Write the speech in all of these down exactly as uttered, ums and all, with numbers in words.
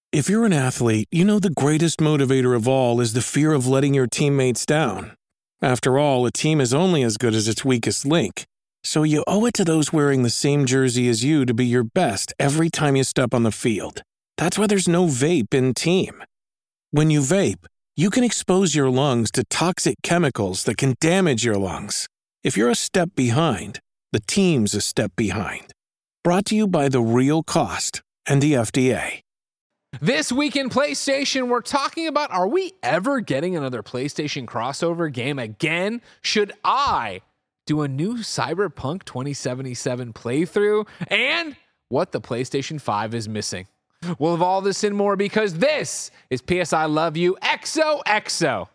If you're an athlete, you know the greatest motivator of all is the fear of letting your teammates down. After all, a team is only as good as its weakest link. So you owe it to those wearing the same jersey as you to be your best every time you step on the field. That's why there's no vape in team. When you vape, you can expose your lungs to toxic chemicals that can damage your lungs. If you're a step behind, the team's a step behind. Brought to you by The Real Cost and the F D A. This week in PlayStation, we're talking about, are we ever getting another PlayStation crossover game again? Should I do a new Cyberpunk twenty seventy-seven playthrough? And what the PlayStation five is missing. We'll have all this and more because this is P S I Love You X O X O.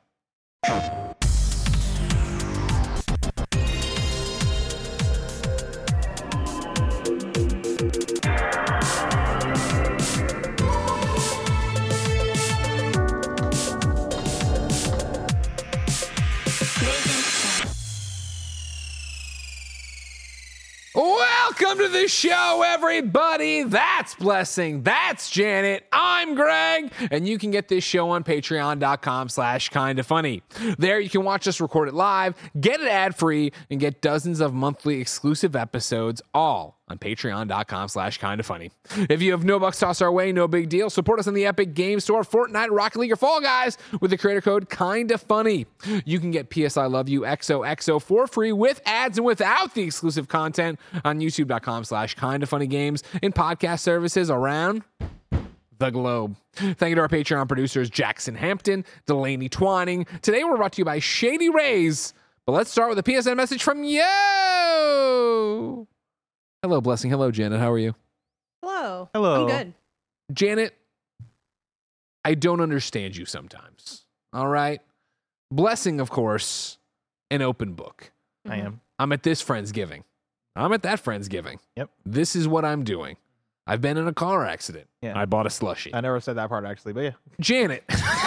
Welcome to the show, everybody. That's Blessing. That's Janet. I'm Greg. And you can get this show on patreon.com slash kinda funny. There you can watch us record it live, get it ad-free, and get dozens of monthly exclusive episodes, all on patreon.com slash kinda funny. If you have no bucks toss our way, no big deal. Support us on the Epic Game Store, Fortnite, Rocket League, or Fall Guys with the creator code kinda funny. You can get P S I Love You X O X O for free with ads and without the exclusive content on youtube.com slash kinda funny games and podcast services around the globe. Thank you to our Patreon producers, Jackson Hampton, Delaney Twining. Today we're brought to you by Shady Rays, but let's start with a P S N message from you. Hello, Blessing. Hello, Janet. How are you? Hello. Hello. I'm good. Janet, I don't understand you sometimes. All right? Blessing, of course, an open book. I am. I'm at this Friendsgiving. I'm at that Friendsgiving. Yep. This is what I'm doing. I've been in a car accident. Yeah. I bought a slushie. I never said that part actually, but yeah. Janet.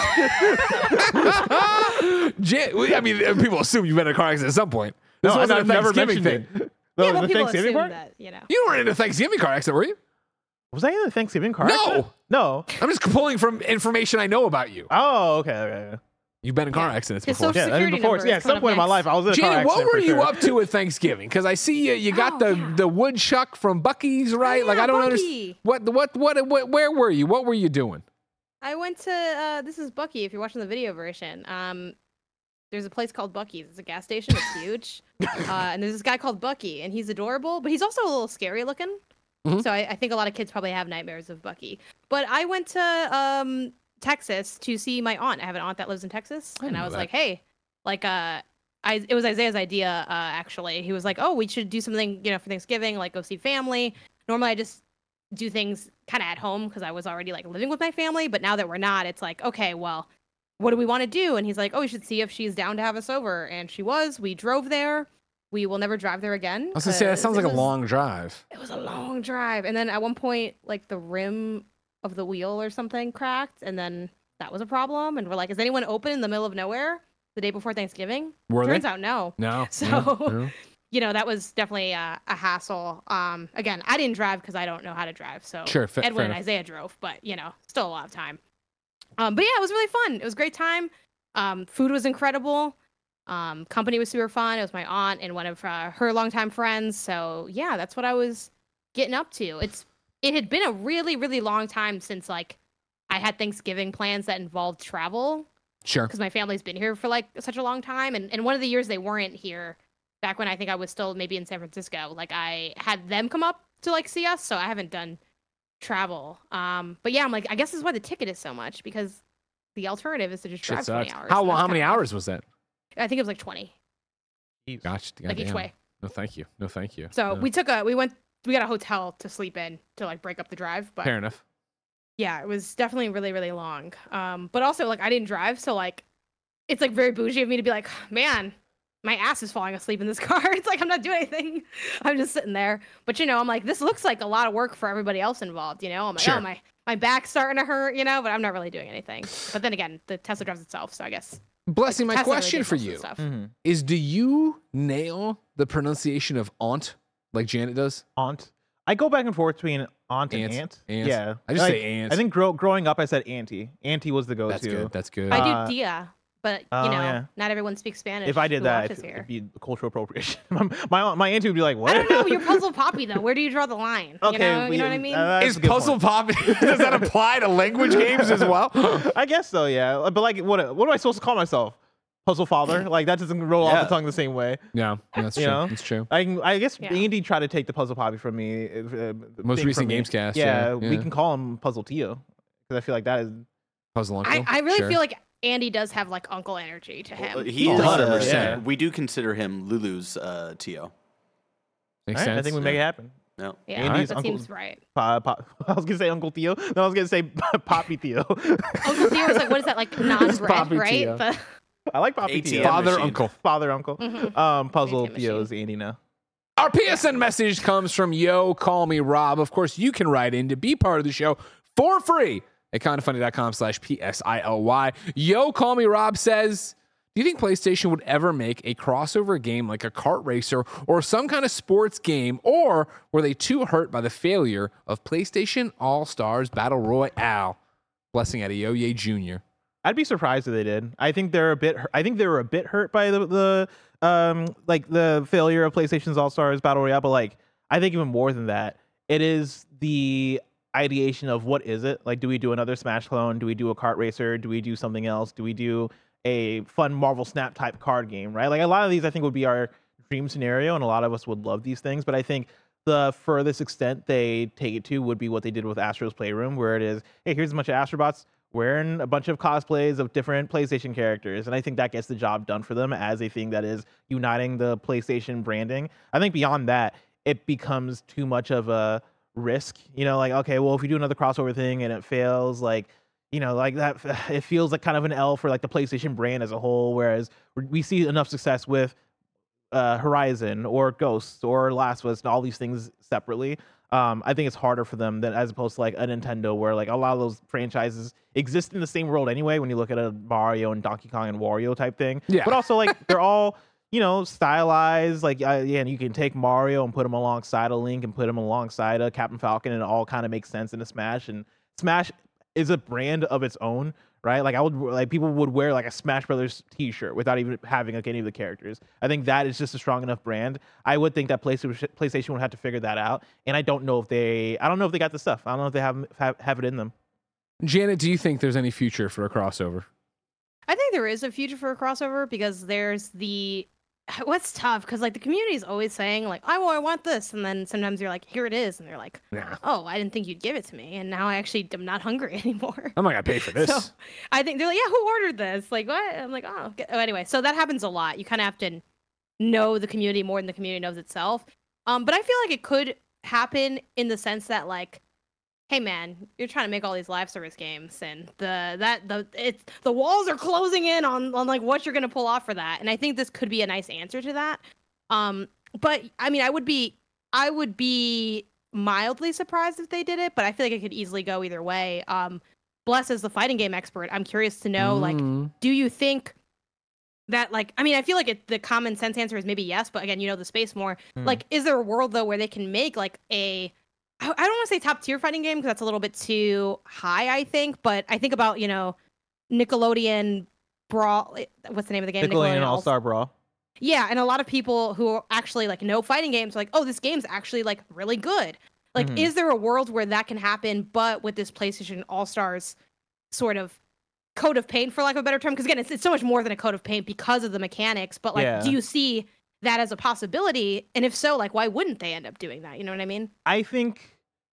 Jan- I mean, people assume you've been in a car accident at some point. This No, wasn't I've a never Thanksgiving mentioned thing. it. The, yeah, but the people Thanksgiving assume part? that, you know. You weren't in a Thanksgiving car accident, were you? Was I in the Thanksgiving car? No. accident? No. I'm just pulling from information I know about you. Oh, okay, okay. You've been in car Yeah. accidents His before. social Yeah, I mean, security before, number yeah, is at some coming point in my up life, I was in a car Janet, accident. what were for you sure. up to at Thanksgiving? Because I see you, you got Oh, the, yeah. the woodchuck from Bucky's, right? Oh, like yeah, I don't Bucky. understand. What, what, what, what, where were you? What were you doing? I went to uh, this is Bucky. If you're watching the video version, um, there's a place called Bucky's. It's a gas station. It's huge, uh, and there's this guy called Bucky, and he's adorable, but he's also a little scary looking. Mhm. So I, I think a lot of kids probably have nightmares of Bucky. But I went to um, Texas to see my aunt. I have an aunt that lives in Texas, I and know I was that. like, hey, like uh. I, it was Isaiah's idea, uh, actually. He was like, oh, we should do something, you know, for Thanksgiving, like go see family. Normally, I just do things kind of at home because I was already, like, living with my family. But now that we're not, it's like, okay, well, what do we want to do? And he's like, oh, we should see if she's down to have us over. And she was. We drove there. We will never drive there again. I was gonna say that 'cause sounds it like a was- long drive. It was a long drive. And then at one point, like, the rim of the wheel or something cracked. And then that was a problem. And we're like, is anyone open in the middle of nowhere the day before Thanksgiving? Were Turns they? out no. No. So, no, no. you know, that was definitely a, a hassle. Um, again, I didn't drive because I don't know how to drive. So Sure, fa- fair Edwin and enough. Isaiah drove, but you know, still a lot of time. Um, but yeah, it was really fun. It was a great time. Um, food was incredible. Um, company was super fun. It was my aunt and one of uh, her longtime friends. So yeah, that's what I was getting up to. It's it had been a really really long time since like I had Thanksgiving plans that involved travel. Sure. Because my family's been here for like such a long time, and, and one of the years they weren't here, back when I think I was still maybe in San Francisco, like I had them come up to like see us, so I haven't done travel. Um, but yeah, I'm like, I guess this is why the ticket is so much, because the alternative is to just Shit drive twenty sucks. hours. How and long? that's How many kinda rough. hours was that? I think it was like twenty, Gotcha. like each goddamn. way. No, thank you. No, thank you. So No. we took a, we went, we got a hotel to sleep in to like break up the drive, but Fair enough. yeah, it was definitely really, really long. Um, but also like I didn't drive, so like it's like very bougie of me to be like, man, my ass is falling asleep in this car. It's like I'm not doing anything. I'm just sitting there. But you know, I'm like, this looks like a lot of work for everybody else involved. You know, I'm like, Sure. oh my, my back's starting to hurt. You know, but I'm not really doing anything. But then again, the Tesla drives itself, so I guess. Blessing, my Tesla really question did for most of the you stuff. Mm-hmm. is: do you nail the pronunciation of aunt like Janet does? Aunt. I go back and forth between Aunt and Ants. aunt. Ants. Yeah, I just Like, say ants. I think grow, growing up, I said auntie. Auntie was the go-to. That's good. That's good. I Uh, do dia, but you oh, know, yeah. not everyone speaks Spanish. If I did who that, watches it'd, here. it'd be cultural appropriation. my my auntie would be like, "What?" I don't know. You're Puzzle Poppy though. Where do you draw the line? Okay, you know, we- you know what I mean? uh, that's Is a good Puzzle point. Pop does that apply to language games as well? I guess so, yeah. But like, what what am I supposed to call myself? Puzzle father? Like that doesn't roll off Yeah. the tongue the same way. Yeah, that's You true. know? That's true. I can, I guess Yeah. Andy tried to take the puzzle poppy from me. Uh, Most thing recent from me. Gamescast, Yeah, yeah, we yeah. can call him Puzzle Tio because I feel like that is. Puzzle Uncle. I, I really Sure. feel like Andy does have like uncle energy to him. Uh, He Oh, is. one hundred Uh, percent. We do consider him Lulu's uh, Tio. Makes All right, I sense. think we make it happen. No. yeah, Andy's that uncle- seems right. Pa, pa, I was gonna say Uncle Theo. No, I was gonna say Poppy Theo. Uncle Theo is like, what is that, like non-bread, Poppy right? Tio. The- I like Poppy A T M Theo. Father, machine. uncle. Father, uncle. Mhm. Um, Puzzle A T M Theo machine. is Andy now. Our P S N message comes from Yo Call Me Rob. Of course, you can write in to be part of the show for free at kindafunny.com slash P S I L Y. Yo Call Me Rob says, do you think PlayStation would ever make a crossover game like a kart racer or some kind of sports game, or were they too hurt by the failure of PlayStation All-Stars Battle Royale? Blessing out of Yo Ye Junior I'd be surprised if they did. I think they're a bit. I think they were a bit hurt by the the um like the failure of PlayStation's All Stars Battle Royale. But like, I think even more than that, it is the ideation of what is it? Like, do we do another Smash clone? Do we do a kart racer? Do we do something else? Do we do a fun Marvel Snap type card game? Right? Like a lot of these, I think would be our dream scenario, and a lot of us would love these things. But I think the furthest extent they take it to would be what they did with Astro's Playroom, where it is, hey, here's a bunch of Astrobots wearing a bunch of cosplays of different PlayStation characters. And I think that gets the job done for them as a thing that is uniting the PlayStation branding. I think beyond that, it becomes too much of a risk. You know, like, okay, well, if we do another crossover thing and it fails, like, you know, like that, it feels like kind of an L for like the PlayStation brand as a whole. Whereas we see enough success with uh, Horizon or Ghosts or Last of Us and all these things separately. Um, I think it's harder for them than as opposed to like a Nintendo, where like a lot of those franchises exist in the same world anyway. When you look at a Mario and Donkey Kong and Wario type thing, Yeah. But also like they're all, you know, stylized. Like uh, yeah, and you can take Mario and put him alongside a Link and put him alongside a Captain Falcon, and it all kind of makes sense in a Smash. And Smash is a brand of its own, right? Like I would like people would wear like a Smash Brothers T-shirt without even having like any of the characters. I think that is just a strong enough brand. I would think that PlayStation PlayStation would have to figure that out, and I don't know if they I don't know if they got the stuff. I don't know if they have have, have it in them. Janet, do you think there's any future for a crossover? I think there is a future for a crossover because there's the what's tough because like the community is always saying like I, I want this, and then sometimes you're like here it is, and they're like Nah, oh I didn't think you'd give it to me, and now I actually am not hungry anymore. I'm not gonna pay for this. So I think they're like yeah who ordered this like what I'm like oh, okay. oh anyway so that happens a lot. You kind of have to know the community more than the community knows itself. Um, but I feel like it could happen in the sense that like. Hey man, you're trying to make all these live service games, and the that the it's the walls are closing in on on like what you're gonna pull off for that, and I think this could be a nice answer to that. Um, but I mean, I would be I would be mildly surprised if they did it, but I feel like it could easily go either way. Um, Bless as the fighting game expert, I'm curious to know like, Mm. do you think that like I mean I feel like it, the common sense answer is maybe yes, but again, you know the space more. Hmm. Like, is there a world though where they can make like a I I don't want to say top tier fighting game because that's a little bit too high, I think. But I think about, you know, Nickelodeon Brawl. What's the name of the game? Nickelodeon All Star Brawl. Yeah, and a lot of people who actually like know fighting games are like, oh, this game's actually like really good. Like, Mhm. is there a world where that can happen, but with this PlayStation All Stars sort of coat of paint, for lack of a better term? Because again, it's, it's so much more than a coat of paint because of the mechanics. But like, Yeah. do you see that as a possibility? And if so, like, why wouldn't they end up doing that? You know what I mean? I think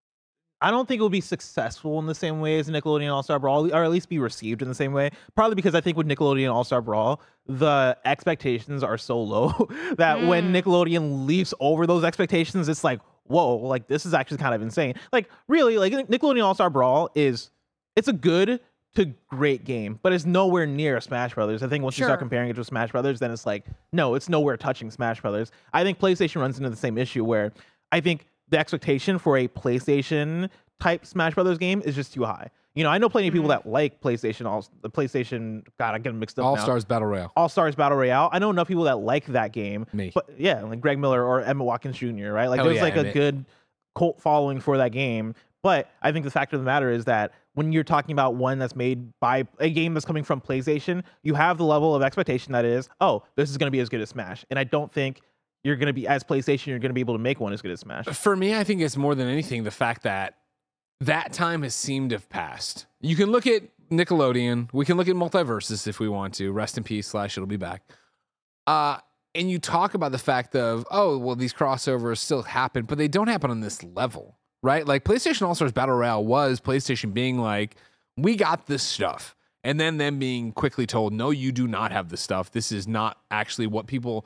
I don't think it will be successful in the same way as Nickelodeon All Star Brawl, or at least be received in the same way. Probably because I think with Nickelodeon All Star Brawl, the expectations are so low that when Mm. Nickelodeon leaps over those expectations, it's like, whoa, like this is actually kind of insane. Like really, like Nickelodeon All Star Brawl is it's a good to great game, but it's nowhere near Smash Brothers. I think once you Sure. start comparing it to Smash Brothers, then it's like, no, it's nowhere touching Smash Brothers. I think PlayStation runs into the same issue where I think the expectation for a PlayStation type Smash Brothers game is just too high. You know, I know plenty of people Mhm. that like PlayStation, all the PlayStation. God, I get them mixed up All now. Stars Battle Royale. All Stars Battle Royale. I know enough people that like that game. Me. But yeah, like Greg Miller or Emma Watkins Junior Right? Like Hell there's yeah, like a Emmett. good cult following for that game. But I think the fact of the matter is that when you're talking about one that's made by a game that's coming from PlayStation, you have the level of expectation that is, oh, this is going to be as good as Smash. And I don't think you're going to be, as PlayStation, you're going to be able to make one as good as Smash. For me, I think it's more than anything the fact that that time has seemed to have passed. You can look at Nickelodeon. We can look at Multiversus if we want to. Rest in peace, slash, it'll be back. Uh, and you talk about the fact of, oh, well, these crossovers still happen, but they don't happen on this level. Right? Like PlayStation All-Stars Battle Royale was PlayStation being like, we got this stuff. And then them being quickly told, no, you do not have this stuff. This is not actually what people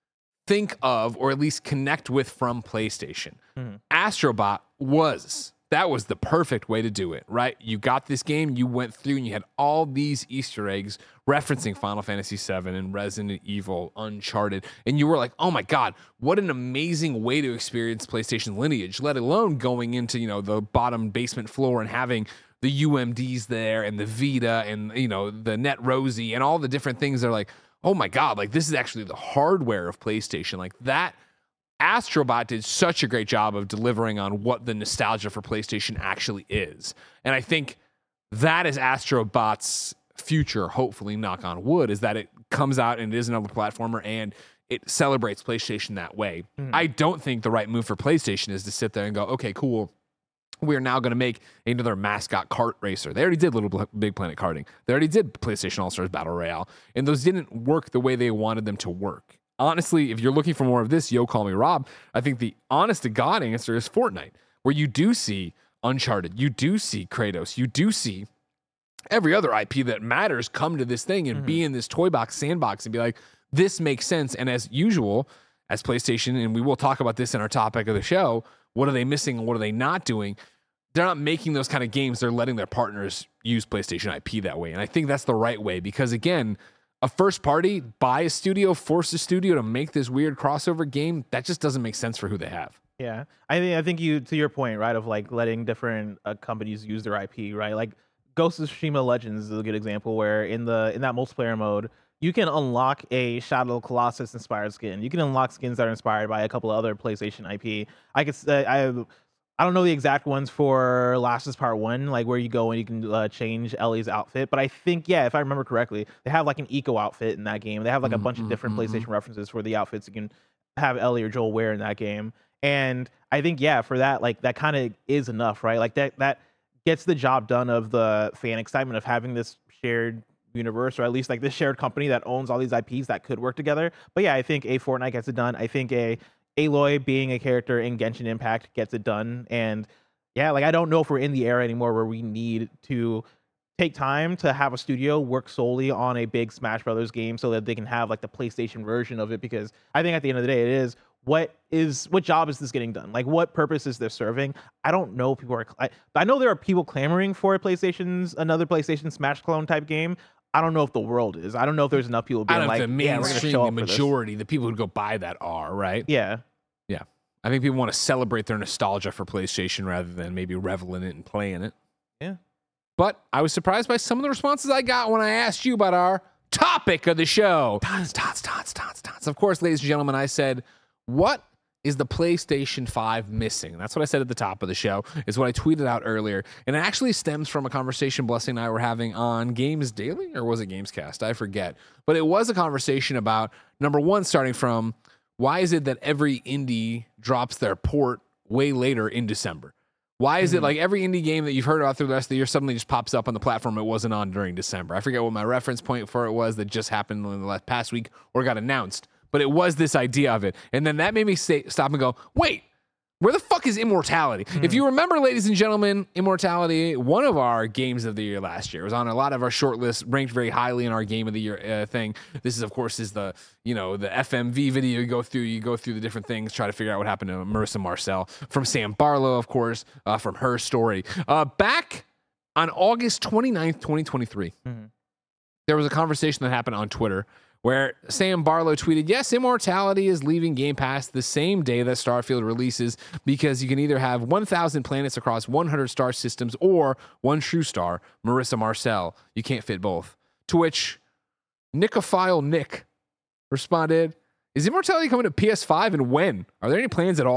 think of or at least connect with from PlayStation. Mm-hmm. Astrobot was. That was the perfect way to do it, right? You got this game, you went through and you had all these Easter eggs referencing Final Fantasy seven and Resident Evil, Uncharted, and you were like, oh my God, what an amazing way to experience PlayStation lineage, let alone going into, you know, the bottom basement floor and having the U M Ds there and the Vita and, you know, the Net Rosie and all the different things that are like, oh my God, like this is actually the hardware of PlayStation. Like that Astrobot did such a great job of delivering on what the nostalgia for PlayStation actually is. And I think that is Astrobot's future, hopefully, knock on wood, is that it comes out and it is another platformer and it celebrates PlayStation that way. Mm. I don't think the right move for PlayStation is to sit there and go, okay, cool, we're now going to make another mascot kart racer. They already did Little Big Planet karting. They already did PlayStation All-Stars Battle Royale. And those didn't work the way they wanted them to work. Honestly, if you're looking for more of this, yo, call me Rob, I think the honest to God answer is Fortnite, where you do see Uncharted, you do see Kratos, you do see every other I P that matters come to this thing and mm-hmm. be in this toy box sandbox and be like, this makes sense. And as usual, as PlayStation, and we will talk about this in our topic of the show, what are they missing and what are they not doing? They're not making those kind of games. They're letting their partners use PlayStation I P that way. And I think that's the right way because, again, a first party, buy a studio, force a studio to make this weird crossover game, that just doesn't make sense for who they have. Yeah. I think I think you, to your point, right, of like letting different uh, companies use their I P, right? Like Ghost of Tsushima Legends is a good example where in the in that multiplayer mode, you can unlock a Shadow of the Colossus inspired skin. You can unlock skins that are inspired by a couple of other PlayStation I P. I could say I I don't know the exact ones for Last of Us Part One, like where you go and you can uh, change Ellie's outfit. But I think, yeah, if I remember correctly, they have like an eco outfit in that game. They have like a mm-hmm, bunch of different mm-hmm. PlayStation references for the outfits you can have Ellie or Joel wear in that game. And I think, yeah, for that, like that kind of is enough, right? Like that that gets the job done of the fan excitement of having this shared universe, or at least like this shared company that owns all these I Ps that could work together. But yeah, I think a Fortnite gets it done. I think a Aloy being a character in Genshin Impact gets it done. And yeah, like I don't know if we're in the era anymore where we need to take time to have a studio work solely on a big Smash Brothers game so that they can have like the PlayStation version of it, because I think at the end of the day it is what is what job is this getting done? Like what purpose is this serving? I don't know. People are I, I know there are people clamoring for a PlayStation's another PlayStation Smash clone type game. I don't know if the world is. I don't know if there's enough people being I don't like, know if the yeah, we're gonna show up the majority, the people who go buy that are, right? Yeah. Yeah. I think people want to celebrate their nostalgia for PlayStation rather than maybe revel in it and playing it. Yeah. But I was surprised by some of the responses I got when I asked you about our topic of the show. Tots, tots, tots, tots, tots. Of course, ladies and gentlemen, I said, what is the PlayStation five missing? That's what I said at the top of the show, is what I tweeted out earlier. And it actually stems from a conversation Blessing and I were having on Games Daily, or was it Gamescast? I forget. But it was a conversation about, number one, starting from, why is it that every indie drops their port way later in December? Why is mm-hmm. it like every indie game that you've heard about through the rest of the year suddenly just pops up on the platform it wasn't on during December? I forget what my reference point for it was that just happened in the last past week or got announced. But it was this idea of it. And then that made me say, stop and go, wait, where the fuck is Immortality? Mm. If you remember, ladies and gentlemen, Immortality, one of our games of the year last year, was on a lot of our short lists, ranked very highly in our game of the year uh, thing. This is, of course, is the, you know, the F M V video you go through. You go through the different things, try to figure out what happened to Marissa Marcel. From Sam Barlow, of course, uh, from her story. Uh, back on August twenty-ninth, twenty twenty-three, mm-hmm. there was a conversation that happened on Twitter where Sam Barlow tweeted, yes, Immortality is leaving Game Pass the same day that Starfield releases because you can either have one thousand planets across one hundred star systems or one true star, Marissa Marcel. You can't fit both. To which Nicophile Nick responded, is Immortality coming to P S five and when? Are there any plans at all?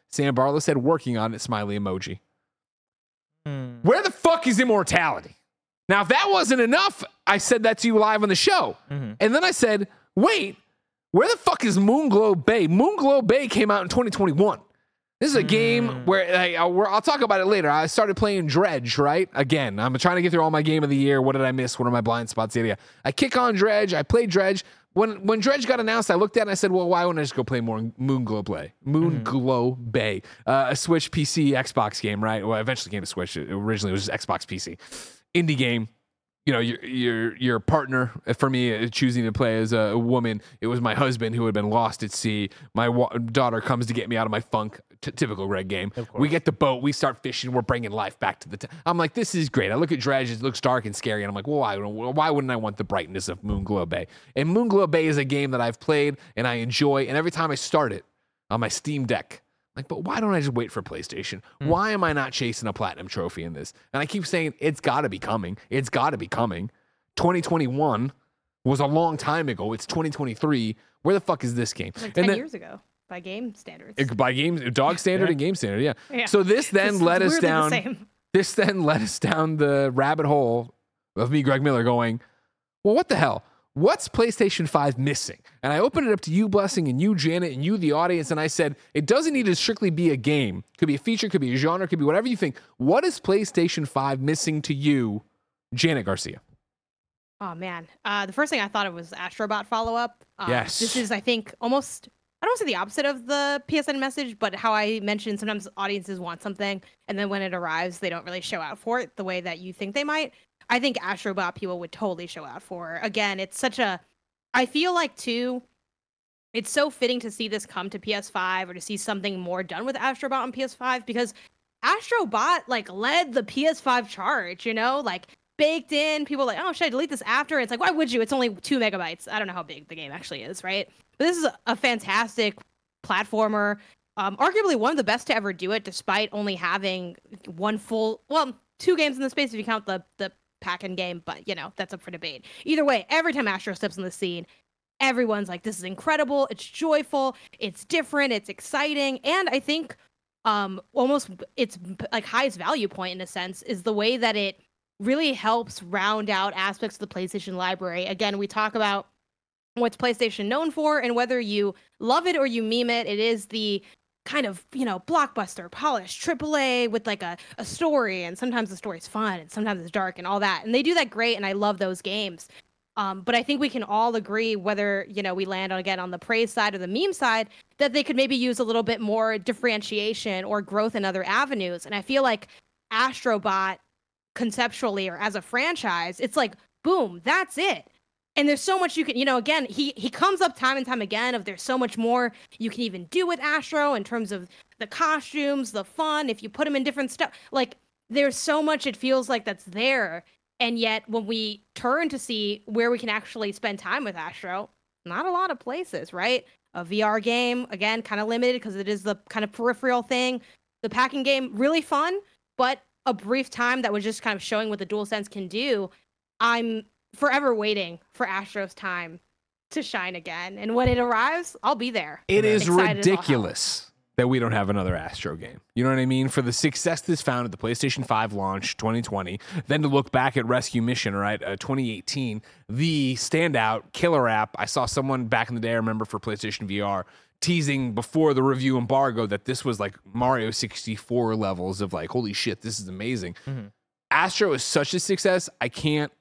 Sam Barlow said, working on it, smiley emoji. Hmm. Where the fuck is immortality? Now, if that wasn't enough, I said that to you live on the show. Mm-hmm. And then I said, wait, where the fuck is Moonglow Bay? Moonglow Bay came out in twenty twenty-one. This is a game where, like, I'll, where I'll talk about it later. I started playing Dredge, right? Again, I'm trying to get through all my game of the year. What did I miss? What are my blind spots? Area. I kick on Dredge. I play Dredge. When when Dredge got announced, I looked at it and I said, well, why wouldn't I just go play more Moonglow Bay? Moonglow mm-hmm. Bay. Uh, a Switch, P C, Xbox game, right? Well, eventually came to Switch. It originally, it was just Xbox P C. Indie game. You know, your your your partner, for me, choosing to play as a woman, it was my husband who had been lost at sea. My wa- daughter comes to get me out of my funk. T- typical Greg game. We get the boat. We start fishing. We're bringing life back to the town. I'm like, this is great. I look at Dredge. It looks dark and scary. And I'm like, well, why, why wouldn't I want the brightness of Moonglow Bay? And Moonglow Bay is a game that I've played and I enjoy. And every time I start it on my Steam Deck, like, but why don't I just wait for PlayStation? Mm. Why am I not chasing a platinum trophy in this? And I keep saying, it's got to be coming. It's got to be coming. twenty twenty-one was a long time ago. It's twenty twenty-three. Where the fuck is this game? Like and ten then, years ago, by game standards. It, by game, dog standard Yeah. and game standard, yeah. Yeah. So this then It's led us weirdly the down. same. This then led us down the rabbit hole of me, Greg Miller, going, well, what the hell? What's PlayStation five missing? And I opened it up to you, Blessing, and you, Janet, and you, the audience, and I said, it doesn't need to strictly be a game. Could be a feature, could be a genre, could be whatever you think. What is PlayStation five missing to you, Janet Garcia? Oh man, uh, the first thing I thought of was Astrobot follow-up. Um, Yes. This is, I think, almost, I don't want to say the opposite of the P S N message, but how I mentioned sometimes audiences want something, and then when it arrives, they don't really show out for it the way that you think they might. I think Astrobot people would totally show out for. Again, it's such a, I feel like too, it's so fitting to see this come to P S five or to see something more done with Astrobot on P S five because Astrobot like led the P S five charge, you know, like baked in. People are like, oh, should I delete this after? It's like, why would you? It's only two megabytes. I don't know how big the game actually is, right? But this is a, a fantastic platformer. Um, arguably one of the best to ever do it, despite only having one full, well, two games in the space if you count the the pack-in game, but you know, that's up for debate. Either way, every time Astro steps on the scene, everyone's like, this is incredible, it's joyful, it's different, it's exciting, and I think um almost its like highest value point in a sense is the way that it really helps round out aspects of the PlayStation library. Again, we talk about what's PlayStation known for, and whether you love it or you meme it, it is the kind of, you know, blockbuster, polished, triple A with like a, a story, and sometimes the story's fun, and sometimes it's dark and all that. And they do that great, and I love those games. Um, but I think we can all agree, whether, you know, we land on again on the praise side or the meme side, that they could maybe use a little bit more differentiation or growth in other avenues. And I feel like Astrobot conceptually or as a franchise, it's like, boom, that's it. And there's so much you can, you know, again, he he comes up time and time again of there's so much more you can even do with Astro in terms of the costumes, the fun, if you put him in different stuff. Like, there's so much it feels like that's there. And yet, when we turn to see where we can actually spend time with Astro, not a lot of places, right? A V R game, again, kind of limited because it is the kind of peripheral thing. The packing game, really fun, but a brief time that was just kind of showing what the DualSense can do. I'm forever waiting for Astro's time to shine again. And when it arrives, I'll be there. It is Excited as all hell. ridiculous that we don't have another Astro game. You know what I mean? For the success this found at the PlayStation five launch twenty twenty, then to look back at Rescue Mission, right, uh, twenty eighteen, the standout killer app. I saw someone back in the day, I remember, for PlayStation V R, teasing before the review embargo that this was like Mario sixty-four levels of like, holy shit, this is amazing. Mm-hmm. Astro is such a success, I can't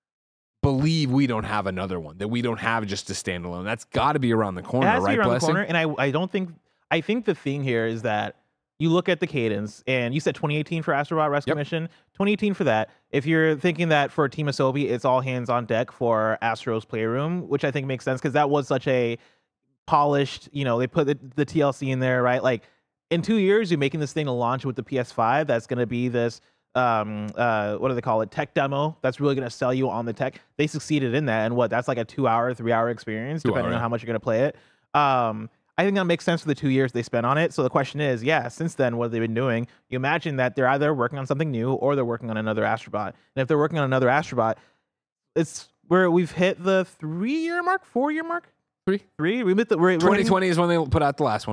believe we don't have another one, that we don't have just a standalone. That's got to be around the corner, it has right, to be around Blessing? the corner, and I, I don't think, I think the thing here is that you look at the cadence, and you said twenty eighteen for Astrobot Rescue Yep. Mission, twenty eighteen for that. If you're thinking that for Team Asobi, it's all hands on deck for Astro's Playroom, which I think makes sense because that was such a polished, you know, they put the, the T L C in there, right? Like, in two years, you're making this thing to launch with the P S five. That's going to be this, um, uh, what do they call it? Tech demo. That's really going to sell you on the tech. They succeeded in that. And what, that's like a two hour, three hour experience, Two depending hour, on yeah. how much you're going to play it. Um, I think that makes sense for the two years they spent on it. So the question is, yeah, since then, what have they been doing? You imagine that they're either working on something new or they're working on another Astrobot. And if they're working on another Astrobot, it's where we've hit the three year mark, four year mark, Three. three. We hit the we're, we're twenty twenty hitting- is when they put out the last one.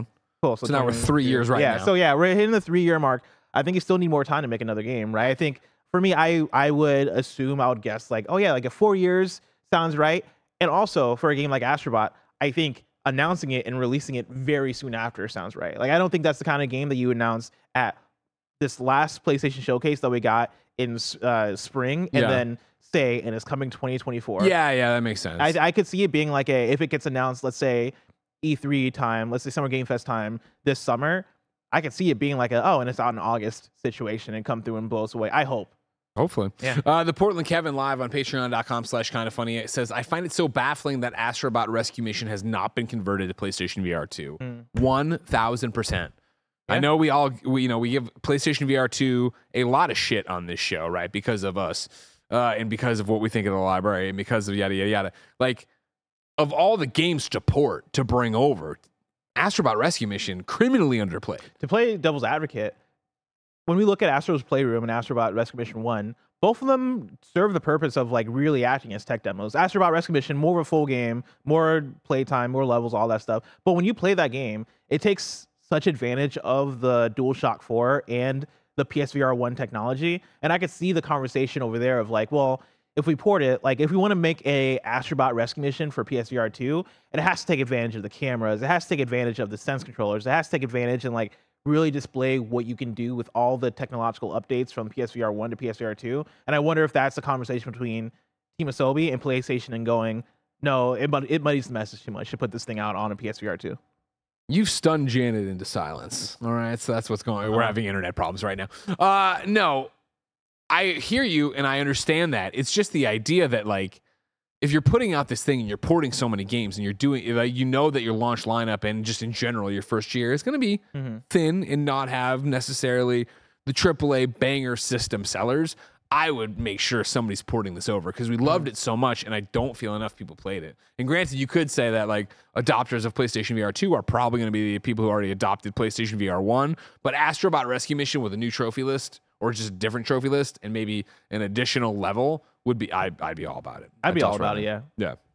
Cool. So now we're three years right yeah, now. so yeah, we're hitting the three year mark. I think you still need more time to make another game, right? I think for me, I I would assume I would guess like, oh yeah, like if four years sounds right. And also for a game like Astrobot, I think announcing it and releasing it very soon after sounds right. Like I don't think that's the kind of game that you announce at this last PlayStation showcase that we got in uh, spring, and Yeah. then say, and it's coming twenty twenty-four. Yeah, yeah, that makes sense. I, I could see it being like a, if it gets announced, let's say E three time, let's say Summer Game Fest time this summer, I could see it being like a, oh, and it's out in August situation and come through and blow us away. I hope. Hopefully. Yeah. Uh, the Portland Kevin live on patreon.com slash kind of funny. It says, I find it so baffling that Astrobot Rescue Mission has not been converted to PlayStation V R two. one thousand percent. I Yeah. know we all, we, you know, we give PlayStation V R two a lot of shit on this show, right? Because of us uh, and because of what we think of the library and because of yada, yada, yada. Like, of all the games to port, to bring over, Astrobot Rescue Mission, criminally underplayed. To play devil's advocate, when we look at Astro's Playroom and Astrobot Rescue Mission one, both of them serve the purpose of like really acting as tech demos. Astrobot Rescue Mission, more of a full game, more playtime, more levels, all that stuff. But when you play that game, it takes such advantage of the DualShock four and the P S V R one technology. And I could see the conversation over there of like, well, if we port it, like if we want to make a Astrobot Rescue Mission for P S V R two, it has to take advantage of the cameras. It has to take advantage of the sense controllers. It has to take advantage and like really display what you can do with all the technological updates from P S V R one to P S V R two. And I wonder if that's the conversation between Team Asobi and PlayStation and going, no, it, mud- it muddies the message too much to put this thing out on a P S V R two. You've stunned Janet into silence. All right, so that's what's going on. We're Uh-huh. having internet problems right now. Uh, no, I hear you and I understand that. It's just the idea that like, if you're putting out this thing and you're porting so many games and you're doing, like, you know that your launch lineup and just in general your first year is going to be Mm-hmm. thin and not have necessarily the triple A banger system sellers. I would make sure somebody's porting this over because we loved it so much and I don't feel enough people played it. And granted, you could say that like adopters of PlayStation V R two are probably going to be the people who already adopted PlayStation V R one, but Astrobot Rescue Mission with a new trophy list or just a different trophy list and maybe an additional level would be, I'd, I'd be all about it. I'd be tell all us right about it, now. yeah. Yeah.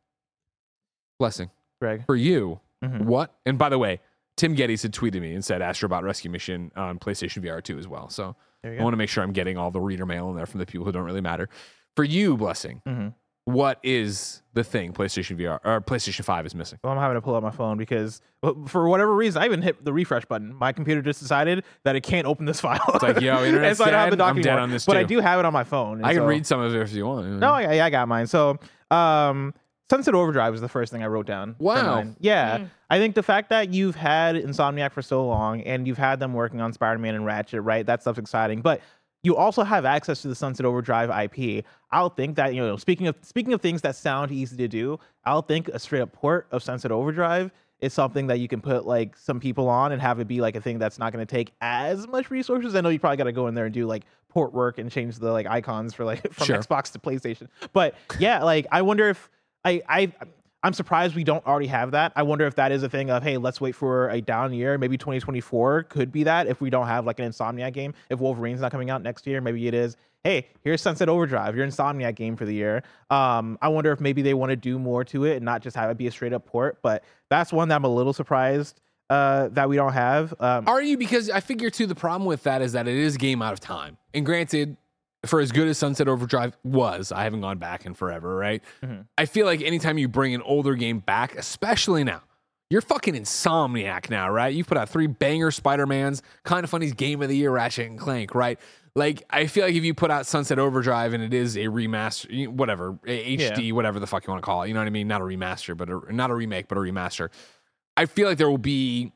Blessing. Greg. For you, Mhm. what? And by the way, Tim Geddes had tweeted me and said Astrobot Rescue Mission on PlayStation V R two as well. So There you I go. want to make sure I'm getting all the reader mail in there from the people who don't really matter. For you, Blessing, Mhm. what is the thing PlayStation V R or PlayStation five is missing? Well, I'm having to pull out my phone because well, for whatever reason, I even hit the refresh button. My computer just decided that it can't open this file. It's like, yo, internet's And so I don't have the dead. I'm document dead anymore. on this But I too. do have it on my phone. and I can so- read some of it if you want. No, I, yeah, I got mine. So, um, Sunset Overdrive was the first thing I wrote down. for Wow. mine. Yeah. Mm. I think the fact that you've had Insomniac for so long and you've had them working on Spider-Man and Ratchet, right? That stuff's exciting. But you also have access to the Sunset Overdrive I P. I'll think that, you know, speaking of speaking of things that sound easy to do, I'll think a straight up port of Sunset Overdrive is something that you can put like some people on and have it be like a thing that's not going to take as much resources. I know you probably got to go in there and do like port work and change the like icons for like from Sure. Xbox to PlayStation. But yeah, like I wonder if I I I'm surprised we don't already have that. I wonder if that is a thing of, hey, let's wait for a down year. Maybe twenty twenty-four could be that if we don't have like an Insomniac game. If Wolverine's not coming out next year, maybe it is, hey, here's Sunset Overdrive, your Insomniac game for the year. Um, I wonder if maybe they want to do more to it and not just have it be a straight up port. But that's one that I'm a little surprised uh, that we don't have. Um, Are you? Because I figure too, the problem with that is that it is a game out of time. And granted, for as good as Sunset Overdrive was, I haven't gone back in forever, right? Mhm. I feel like anytime you bring an older game back, especially now, you're fucking Insomniac now, right? You've put out three banger Spider-Mans, Kind of Funny's Game of the Year, Ratchet and Clank, right? Like, I feel like if you put out Sunset Overdrive and it is a remaster, you- whatever, a H D, whatever the fuck you want to call it, you know what I mean? Not a remaster, but a, not a remake, but a remaster. I feel like there will be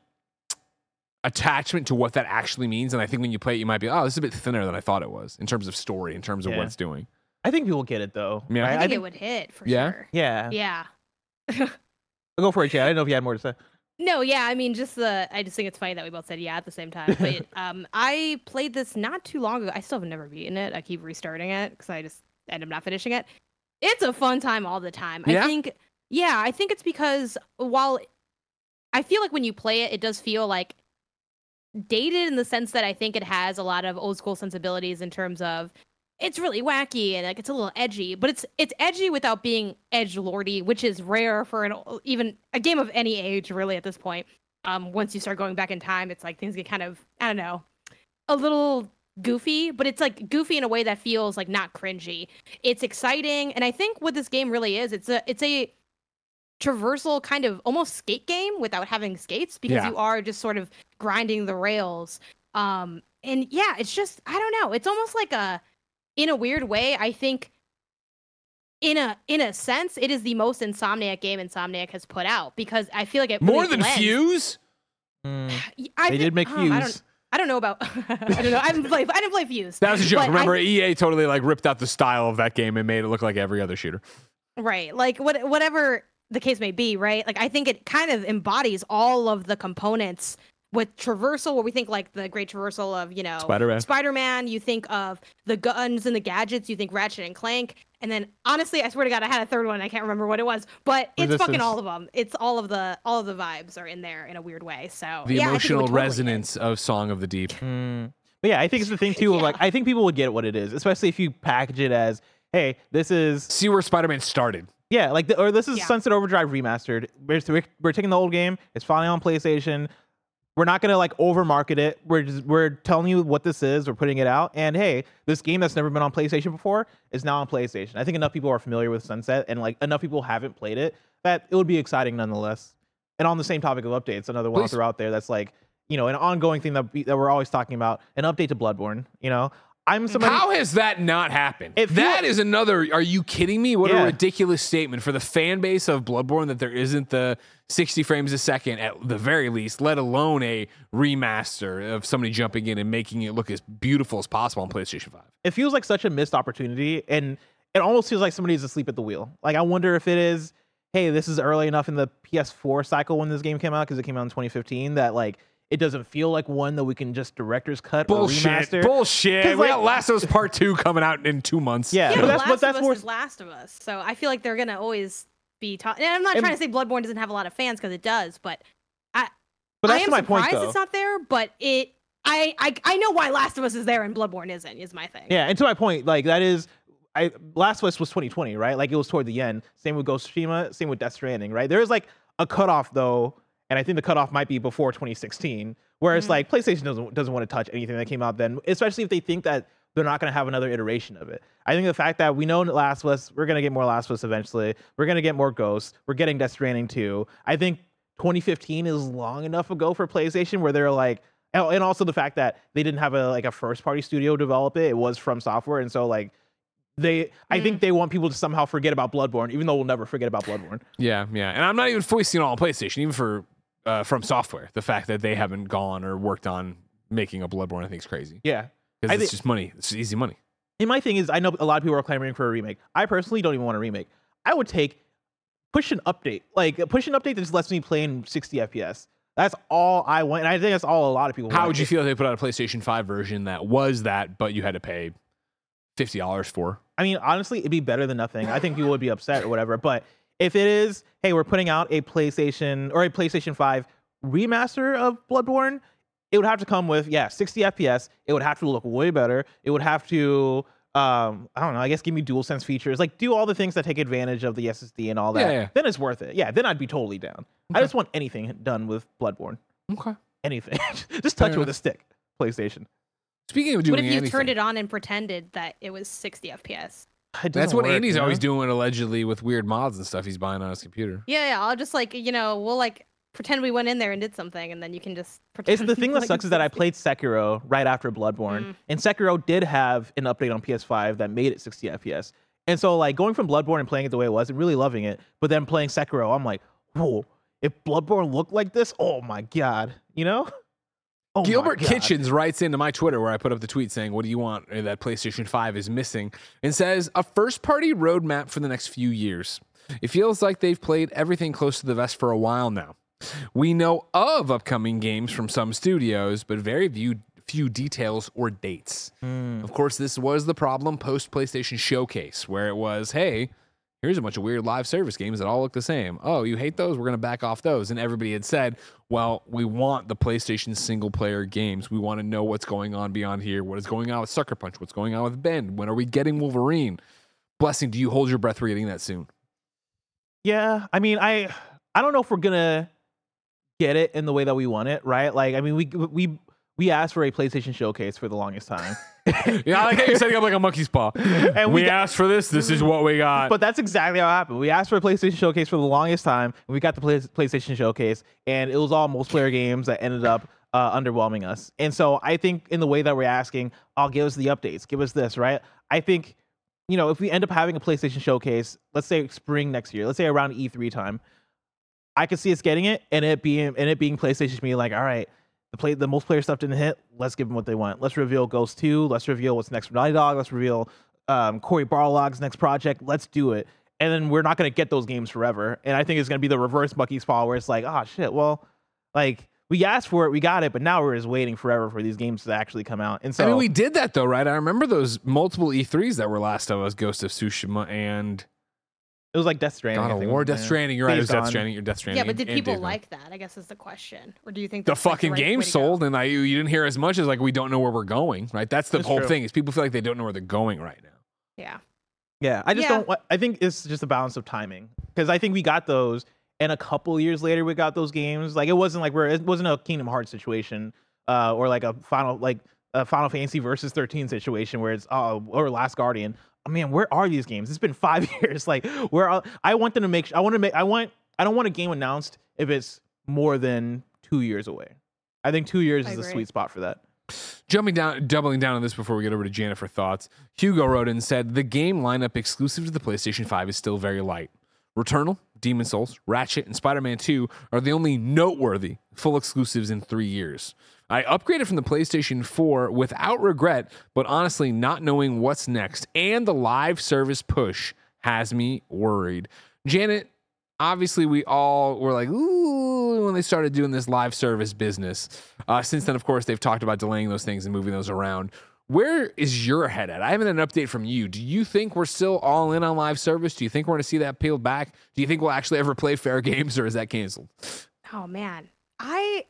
attachment to what that actually means. And I think when you play it, you might be, oh, this is a bit thinner than I thought it was in terms of story, in terms of Yeah. what it's doing. I think people get it though. Yeah. I right? think, it would hit for Yeah? sure. Yeah. Yeah. Go for it, Chad. I didn't know if you had more to say. No, yeah, I mean, just the. I just think it's funny that we both said yeah at the same time. But um, I played this not too long ago. I still have never beaten it. I keep restarting it because I just end up not finishing it. It's a fun time all the time. Yeah? I think. Yeah, I think it's because while I feel like when you play it, it does feel like dated in the sense that I think it has a lot of old school sensibilities in terms of it's really wacky and like it's a little edgy, but it's it's edgy without being edge lordy, which is rare for an even a game of any age really at this point. Um, once you start going back in time, it's like things get kind of, I don't know, a little goofy, but it's like goofy in a way that feels like not cringy. It's exciting, and I think what this game really is, it's a it's a traversal kind of almost skate game without having skates, because Yeah. you are just sort of grinding the rails. Um, and yeah, it's just, I don't know, it's almost like a, in a weird way, I think in a in a sense, it is the most Insomniac game Insomniac has put out, because I feel like it More really than blends- Fuse? Mm. I They thi- did make um, I don't, Fuse. I don't know about. I don't know. I didn't play. I didn't play Fuse. That was a joke. But I Remember, thi- E A totally like ripped out the style of that game and made it look like every other shooter. Right. Like what whatever the case may be, right? Like I think it kind of embodies all of the components with traversal, where we think like the great traversal of, you know, Spider-Man. Spider-Man, you think of the guns and the gadgets, you think Ratchet and Clank, and then honestly, I swear to God, I had a third one, I can't remember what it was, but it's fucking Resistance. all of them. It's all of the all of the vibes are in there in a weird way. So The yeah, I think it emotional would totally hit. resonance of Song of the Deep. Mm. But yeah, I think it's the thing too. Of like, Yeah. I think people would get what it is, especially if you package it as, "Hey, this is See where Spider-Man started. yeah, like the, or this is Yeah. Sunset Overdrive remastered. We're, we're we're taking the old game. It's finally on PlayStation. We're not gonna like overmarket it. We're just we're telling you what this is. We're putting it out. And hey, this game that's never been on PlayStation before is now on PlayStation. I think enough people are familiar with Sunset, and like enough people haven't played it, that it would be exciting nonetheless. And on the same topic of updates, another one I'll Please. throw out there that's like, you know, an ongoing thing that we, that we're always talking about, an update to Bloodborne. You know, I'm somebody. How has that not happened? It feel- that is another. Are you kidding me? What Yeah. a ridiculous statement for the fan base of Bloodborne that there isn't the sixty frames a second at the very least, let alone a remaster of somebody jumping in and making it look as beautiful as possible on PlayStation five. It feels like such a missed opportunity, and it almost feels like somebody's asleep at the wheel. Like I wonder if it is, hey, this is early enough in the P S four cycle when this game came out, because it came out in twenty fifteen, that like it doesn't feel like one that we can just director's cut Bullshit. or remaster. Bullshit. 'Cause, We like- got Last of Us Part Two coming out in two months. Yeah, Yeah, but but that's Last what that's of more. Us is Last of Us, so I feel like they're gonna always be taught. And I'm not And- trying to say Bloodborne doesn't have a lot of fans, because it does, but I, But I that's am my surprised point, though. it's not there. But it, I, I, I know why Last of Us is there and Bloodborne isn't. Is my thing. Yeah, and to my point, like that is, I Last of Us was twenty twenty, right? Like it was toward the end. Same with Ghost of Tsushima. Same with Death Stranding, right? There is like a cutoff though, and I think the cutoff might be before twenty sixteen, where it's Mhm. like PlayStation doesn't doesn't want to touch anything that came out then, especially if they think that they're not going to have another iteration of it. I think the fact that we know Last of Us, we're going to get more Last of Us eventually. We're going to get more Ghosts. We're getting Death Stranding too. I think twenty fifteen is long enough ago for PlayStation, where they're like, oh, and also the fact that they didn't have a like a first party studio develop it. It was From Software, and so like they, I think they want people to somehow forget about Bloodborne, even though we'll never forget about Bloodborne. Yeah, yeah. And I'm not even foisting it all on PlayStation, even for uh, From Software. The fact that they haven't gone or worked on making a Bloodborne, I think is crazy. Yeah. Because I it's thi- just money. It's easy money. And my thing is, I know a lot of people are clamoring for a remake. I personally don't even want a remake. I would take push an update, like push an update that just lets me play in sixty F P S. That's all I want, and I think that's all a lot of people. How want. would you feel if they put out a PlayStation five version that was that, but you had to pay fifty dollars for? I mean, honestly, it'd be better than nothing. I think people would be upset or whatever. But if it is, hey, we're putting out a PlayStation or a PlayStation five remaster of Bloodborne, it would have to come with, yeah, sixty F P S. It would have to look way better. It would have to, um, I don't know, I guess give me DualSense features, like do all the things that take advantage of the S S D and all that. Yeah, yeah. Then it's worth it. Yeah, then I'd be totally down. I Okay. just want anything done with Bloodborne. Okay. Anything. just touch Fair it with a enough. stick. PlayStation. Speaking of doing What if you anything, turned it on and pretended that it was sixty F P S? It that's doesn't what work, Andy's you know? always doing allegedly with weird mods and stuff he's buying on his computer. Yeah, yeah. I'll just like, you know, we'll like pretend we went in there and did something, and then you can just pretend. It's the thing that like sucks it's is that I sixty. played Sekiro right after Bloodborne, Mm. and Sekiro did have an update on P S five that made it sixty F P S. And so, like, going from Bloodborne and playing it the way it was and really loving it, but then playing Sekiro, I'm like, whoa, if Bloodborne looked like this, oh my God, you know? Oh my Gilbert God. Kitchens writes into my Twitter where I put up the tweet saying, what do you want uh, that PlayStation five is missing? And says, a first-party roadmap for the next few years. It feels like they've played everything close to the vest for a while now. We know of upcoming games from some studios, but very few, few details or dates. Mm. Of course, this was the problem post-PlayStation Showcase, where it was, hey, here's a bunch of weird live service games that all look the same. Oh, you hate those? We're going to back off those. And everybody had said, well, we want the PlayStation single-player games. We want to know what's going on beyond here. What is going on with Sucker Punch? What's going on with Bend? When are we getting Wolverine? Blessing, do you hold your breath for getting that soon? Yeah, I mean, I I don't know if we're gonna get it in the way that we want it, right? Like, I mean, we we we asked for a PlayStation Showcase for the longest time. Yeah, I like how you're setting up like a monkey's paw. And we, we got, asked for this. This is what we got. But that's exactly how it happened. We asked for a PlayStation Showcase for the longest time, and we got the play, PlayStation Showcase, and it was all multiplayer games that ended up uh, underwhelming us. And so I think in the way that we're asking, I'll give us the updates, give us this, right? I think, you know, if we end up having a PlayStation Showcase, let's say spring next year, let's say around E three time, I could see us getting it and it being and it being PlayStation being like, all right, the play the multiplayer stuff didn't hit. Let's give them what they want. Let's reveal Ghost two. Let's reveal what's next for Naughty Dog. Let's reveal um, Cory Barlog's next project. Let's do it. And then we're not going to get those games forever. And I think it's going to be the reverse Bucky's Fall, where it's like, oh shit, well, like we asked for it, we got it, but now we're just waiting forever for these games to actually come out. And so I mean, we did that though, right? I remember those multiple E threes that were Last of Us, Ghost of Tsushima, and it was like Death Stranding. God of War, Death Stranding. You're right. It was Days Death Gone. Stranding. You're Death Stranding. Yeah, but did and people Days Gone. like that? I guess is the question. Or do you think The that's, like, fucking right game way to go? sold, and I you didn't hear as much as like we don't know where we're going, right? That's the That's whole true. thing. Is people feel like they don't know where they're going right now. Yeah. Yeah, I just Yeah. don't. wa- I think it's just a balance of timing, because I think we got those, and a couple years later we got those games. Like it wasn't like we're it wasn't a Kingdom Hearts situation, uh, or like a final like a Final Fantasy versus thirteen situation where it's oh or Last Guardian. I mean, where are these games? It's been five years. Like where are, I want them to make. I want to make. I want. I don't want a game announced if it's more than two years away. I think two years I is the agree. sweet spot for that. Jumping down, doubling down on this before we get over to Janet for thoughts. Hugo wrote in and said the game lineup exclusive to the PlayStation five is still very light. Returnal, Demon Souls, Ratchet, and Spider-Man two are the only noteworthy full exclusives in three years. I upgraded from the PlayStation four without regret, but honestly, not knowing what's next and the live service push has me worried. Janet, obviously, we all were like, ooh, when they started doing this live service business. Uh, since then, of course, they've talked about delaying those things and moving those around. Where is your head at? I haven't had an update from you. Do you think we're still all in on live service? Do you think we're going to see that peeled back? Do you think we'll actually ever play fair games, or is that canceled? Oh man, I,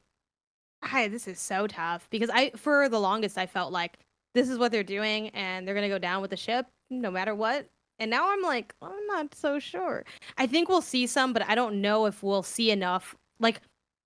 I this is so tough because I for the longest I felt like this is what they're doing and they're gonna go down with the ship no matter what. And now I'm like, I'm not so sure. I think we'll see some, but I don't know if we'll see enough. Like,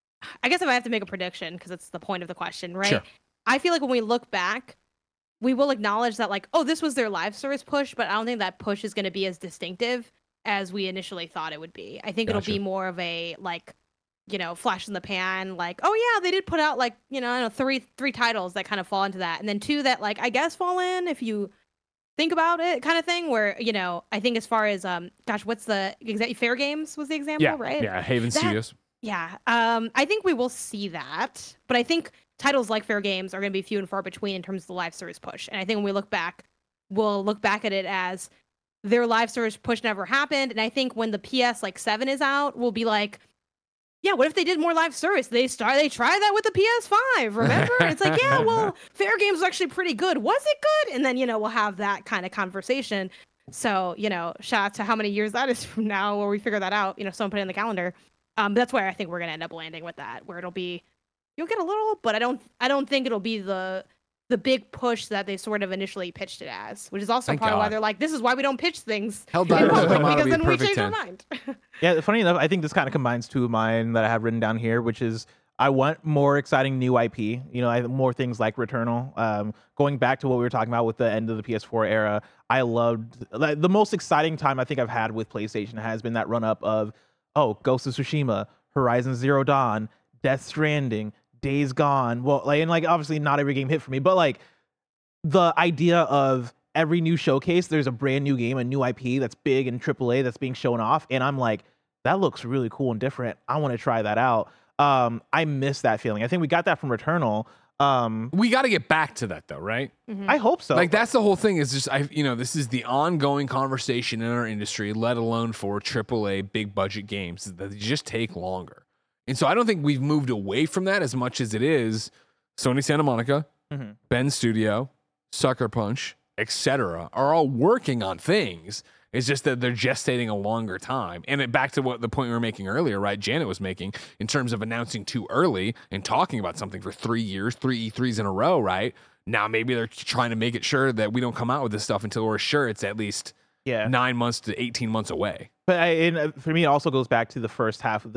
I guess if I have to make a prediction, because it's the point of the question, right? Sure. I feel like when we look back, we will acknowledge that, like, oh, this was their live service push, but I don't think that push is going to be as distinctive as we initially thought it would be. I think Gotcha. it'll be more of a, like, you know, flash in the pan, like, oh yeah, they did put out, like, you know, I don't know, three three titles that kind of fall into that, and then two that, like, I guess fall in if you think about it, kind of thing. Where, you know, I think as far as um, gosh, what's the exact Fair Games was the example, Yeah, right? yeah, Haven That- Studios. Yeah, um, I think we will see that, but I think titles like Fair Games are going to be few and far between in terms of the live service push. And I think when we look back, we'll look back at it as their live service push never happened. And I think when the P S like seven is out, we'll be like, yeah, what if they did more live service? They start, they tried that with the P S five. Remember? It's like, yeah, well, Fair Games was actually pretty good. Was it good? And then, you know, we'll have that kind of conversation. So, you know, shout out to how many years that is from now where we figure that out. You know, someone put it in the calendar. Um, that's where I think we're gonna end up landing with that, where it'll be, you'll get a little, but I don't, I don't think it'll be the the big push that they sort of initially pitched it as, which is also Thank part of why God. they're like, this is why we don't pitch things in Helldivers will public, come out because to be then a we perfect change our ten. mind. Yeah, funny enough, I think this kind of combines two of mine that I have written down here, which is I want more exciting new I P. You know, I more things like Returnal. Um, going back to what we were talking about with the end of the P S four era, I loved like, the most exciting time I think I've had with PlayStation has been that run up of, oh, Ghost of Tsushima, Horizon Zero Dawn, Death Stranding, Days Gone. Well, like, and like obviously not every game hit for me, but like the idea of every new showcase, there's a brand new game, a new I P that's big and triple A that's being shown off, and I'm like, that looks really cool and different. I want to try that out. Um, I miss that feeling. I think we got that from Returnal. Um, We got to get back to that though, right? I hope so. Like that's the whole thing. Is just I, you know, this is the ongoing conversation in our industry, let alone for triple A big budget games that they just take longer. And so I don't think we've moved away from that as much as it is Sony Santa Monica, Mhm. Bend Studio, Sucker Punch, et cetera, are all working on things. It's just that they're gestating a longer time. And it, back to what the point we were making earlier, right? Janet was making in terms of announcing too early and talking about something for three years, three E threes in a row, right? Now maybe they're trying to make it sure that we don't come out with this stuff until we're sure it's at least yeah. nine months to eighteen monghts away. But I, and uh, for me, it also goes back to the first half of this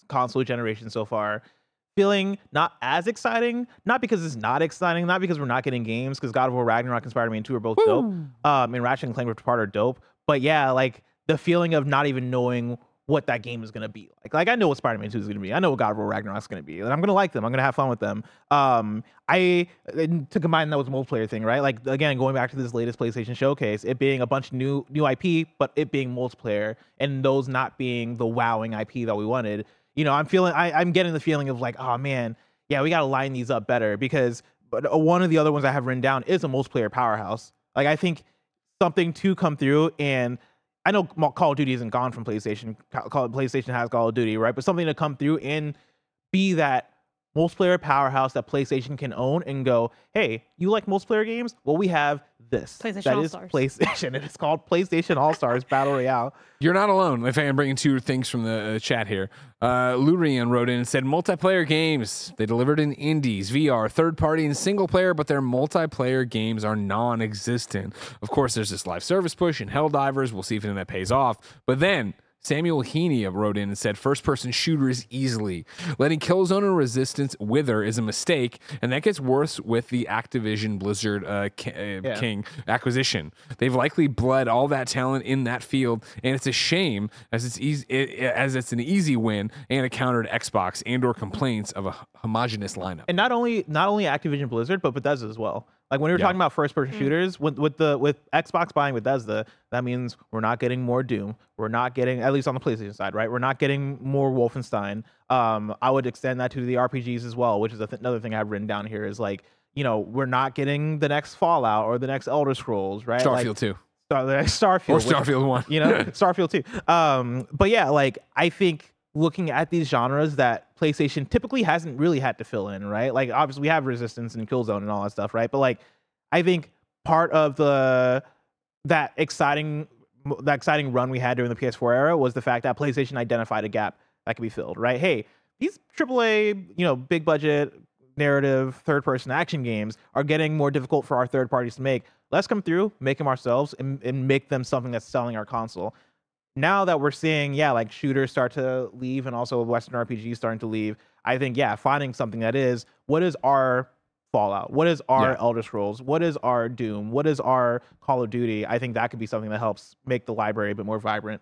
console generation so far, feeling not as exciting, not because it's not exciting, not because we're not getting games, because God of War Ragnarok and Spider-Man two are both Woo. dope, um, and Ratchet and Clank Rift Apart are dope. But yeah, like the feeling of not even knowing what that game is gonna be like. Like I know what Spider-Man two is gonna be. I know what God of War Ragnarok is gonna be, and I'm gonna like them. I'm gonna have fun with them. Um, I to combine that with the multiplayer thing, right? Like again, going back to this latest PlayStation showcase, it being a bunch of new new I P, but it being multiplayer, and those not being the wowing I P that we wanted. You know, I'm feeling, I, I'm getting the feeling of like, oh man, yeah, we got to line these up better because but one of the other ones I have written down is a multiplayer powerhouse. Like, I think something to come through, and I know Call of Duty isn't gone from PlayStation. Call PlayStation has Call of Duty, right? But something to come through and be that multiplayer powerhouse that PlayStation can own and go, hey, you like multiplayer games? Well, we have this. PlayStation that All-Stars. is PlayStation. It is called PlayStation All-Stars Battle Royale. You're not alone. If I am bringing two things from the uh, chat here. Uh, Lurian wrote in and said, multiplayer games. They delivered in indies, V R, third party, and single player, but their multiplayer games are non existent. Of course, there's this live service push and Helldivers. We'll see if any of that pays off. But then Samuel Heaney wrote in and said, first-person shooters easily. Letting Killzone and Resistance wither is a mistake, and that gets worse with the Activision Blizzard uh, K- uh, Yeah. King acquisition. They've likely bled all that talent in that field, and it's a shame as it's easy, it, as it's an easy win and a counter to Xbox and/or complaints of a homogenous lineup. And not only not only Activision Blizzard, but Bethesda as well. Like when we were Yeah. talking about first-person shooters, with with the with Xbox buying Bethesda, that means we're not getting more Doom. We're not getting, at least on the PlayStation side, right? We're not getting more Wolfenstein. Um, I would extend that to the R P Gs as well, which is a th- another thing I've written down here. Is like, you know, we're not getting the next Fallout or the next Elder Scrolls, right? Starfield like, two. Star, the next Starfield Or which- Starfield one. you know, Starfield two. Um, but yeah, like I think looking at these genres that PlayStation typically hasn't really had to fill in, right? Like obviously we have Resistance and Killzone and all that stuff, right? But like I think part of the that exciting that exciting run we had during the P S four era was the fact that PlayStation identified a gap that could be filled, right? Hey, these triple A, you know, big budget narrative third person action games are getting more difficult for our third parties to make. Let's come through, make them ourselves, and, and make them something that's selling our console. Now that we're seeing, yeah, like shooters start to leave and also Western R P Gs starting to leave, I think, yeah, finding something that is, what is our Fallout? What is our Yeah. Elder Scrolls? What is our Doom? What is our Call of Duty? I think that could be something that helps make the library a bit more vibrant.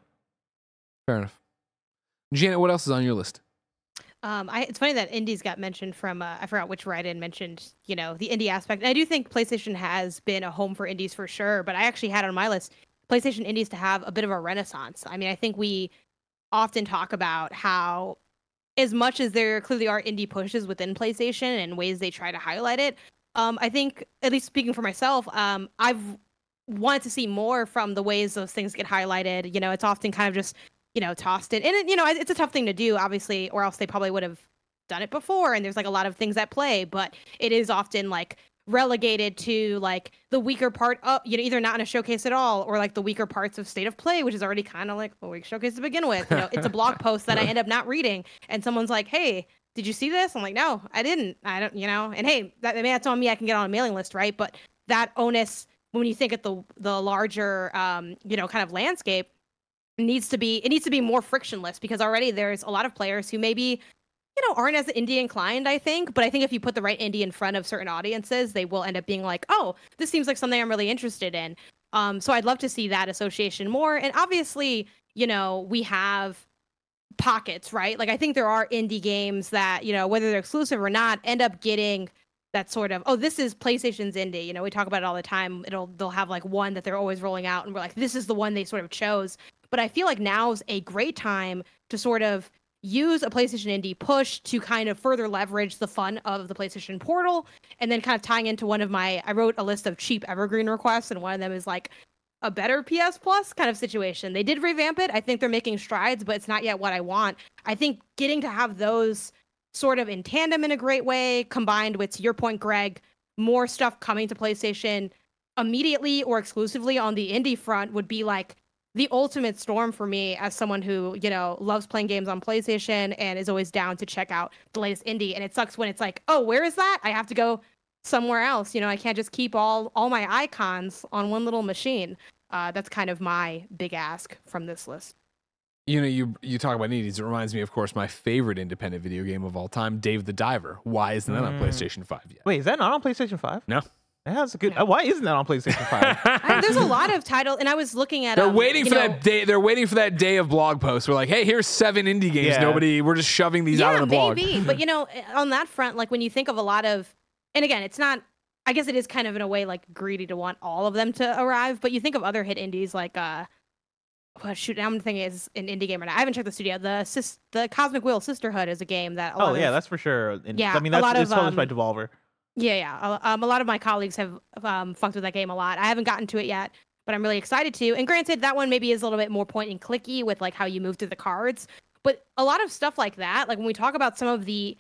Fair enough. Janet, what else is on your list? Um, I, it's funny that indies got mentioned from, uh, I forgot which write-in mentioned, you know, the indie aspect. And I do think PlayStation has been a home for indies for sure, but I actually had on my list PlayStation indies to have a bit of a renaissance. I mean, I think we often talk about how as much as there clearly are indie pushes within PlayStation and ways they try to highlight it, um, I think, at least speaking for myself, um, I've wanted to see more from the ways those things get highlighted. You know, it's often kind of just, you know, tossed in. And, it, you know, it's a tough thing to do, obviously, or else they probably would have done it before. And there's like a lot of things at play, but it is often like relegated to like the weaker part of, you know, either not in a showcase at all or like the weaker parts of State of Play, which is already kind of like a weak showcase to begin with. You know, it's a blog post that I end up not reading, and someone's like, hey, did you see this? I'm like, no, I didn't. I don't, you know, and hey, that, I mean, that's on me. I can get on a mailing list, right? But that onus, when you think at the the larger, um, you know, kind of landscape, needs to be, it needs to be more frictionless, because already there's a lot of players who maybe, you know, aren't as indie inclined, I think. But I think if you put the right indie in front of certain audiences, they will end up being like, oh, this seems like something I'm really interested in. Um, so I'd love to see that association more. And obviously, you know, we have pockets, right? Like I think there are indie games that, you know, whether they're exclusive or not, end up getting that sort of, oh, this is PlayStation's indie. You know, we talk about it all the time. It'll, they'll have like one that they're always rolling out, and we're like, this is the one they sort of chose. But I feel like now's a great time to sort of use a PlayStation Indie push to kind of further leverage the fun of the PlayStation Portal, and then kind of tying into one of my, I wrote a list of cheap evergreen requests, and one of them is like a better P S Plus kind of situation. They did revamp it. I think they're making strides, but it's not yet what I want. I think getting to have those sort of in tandem in a great way, combined with, to your point, Greg, more stuff coming to PlayStation immediately or exclusively on the indie front would be like the ultimate storm for me as someone who, you know, loves playing games on PlayStation and is always down to check out the latest indie. And it sucks when it's like, oh, where is that? I have to go somewhere else. You know, I can't just keep all all my icons on one little machine. Uh, that's kind of my big ask from this list. You know, you you talk about indies. It reminds me, of course, my favorite independent video game of all time, Dave the Diver. Why isn't that on Mm. PlayStation five yet? Wait, is that not on PlayStation five? No. Yeah, that's a good. No. uh, why isn't that on PlayStation five? I, there's a lot of titles, and I was looking at. They're um, waiting you for know, that day. They're waiting for that day of blog posts. We're like, hey, here's seven indie games. Yeah. Nobody. We're just shoving these yeah, out on the blog. maybe. But you know, on that front, like when you think of a lot of, and again, it's not. I guess it is kind of in a way like greedy to want all of them to arrive. But you think of other hit indies like, uh, well, shoot, now I'm thinking is an indie game right now. I haven't checked the studio. The sis, the Cosmic Wheel Sisterhood is a game that. A lot Oh yeah, of, that's for sure. And, Yeah, I mean a that's lot it's of, published by um, Devolver. Yeah, yeah. Um, a lot of my colleagues have um, funked with that game a lot. I haven't gotten to it yet, but I'm really excited to. And granted, that one maybe is a little bit more point and clicky with like how you move through the cards. But a lot of stuff like that, like when we talk about some of the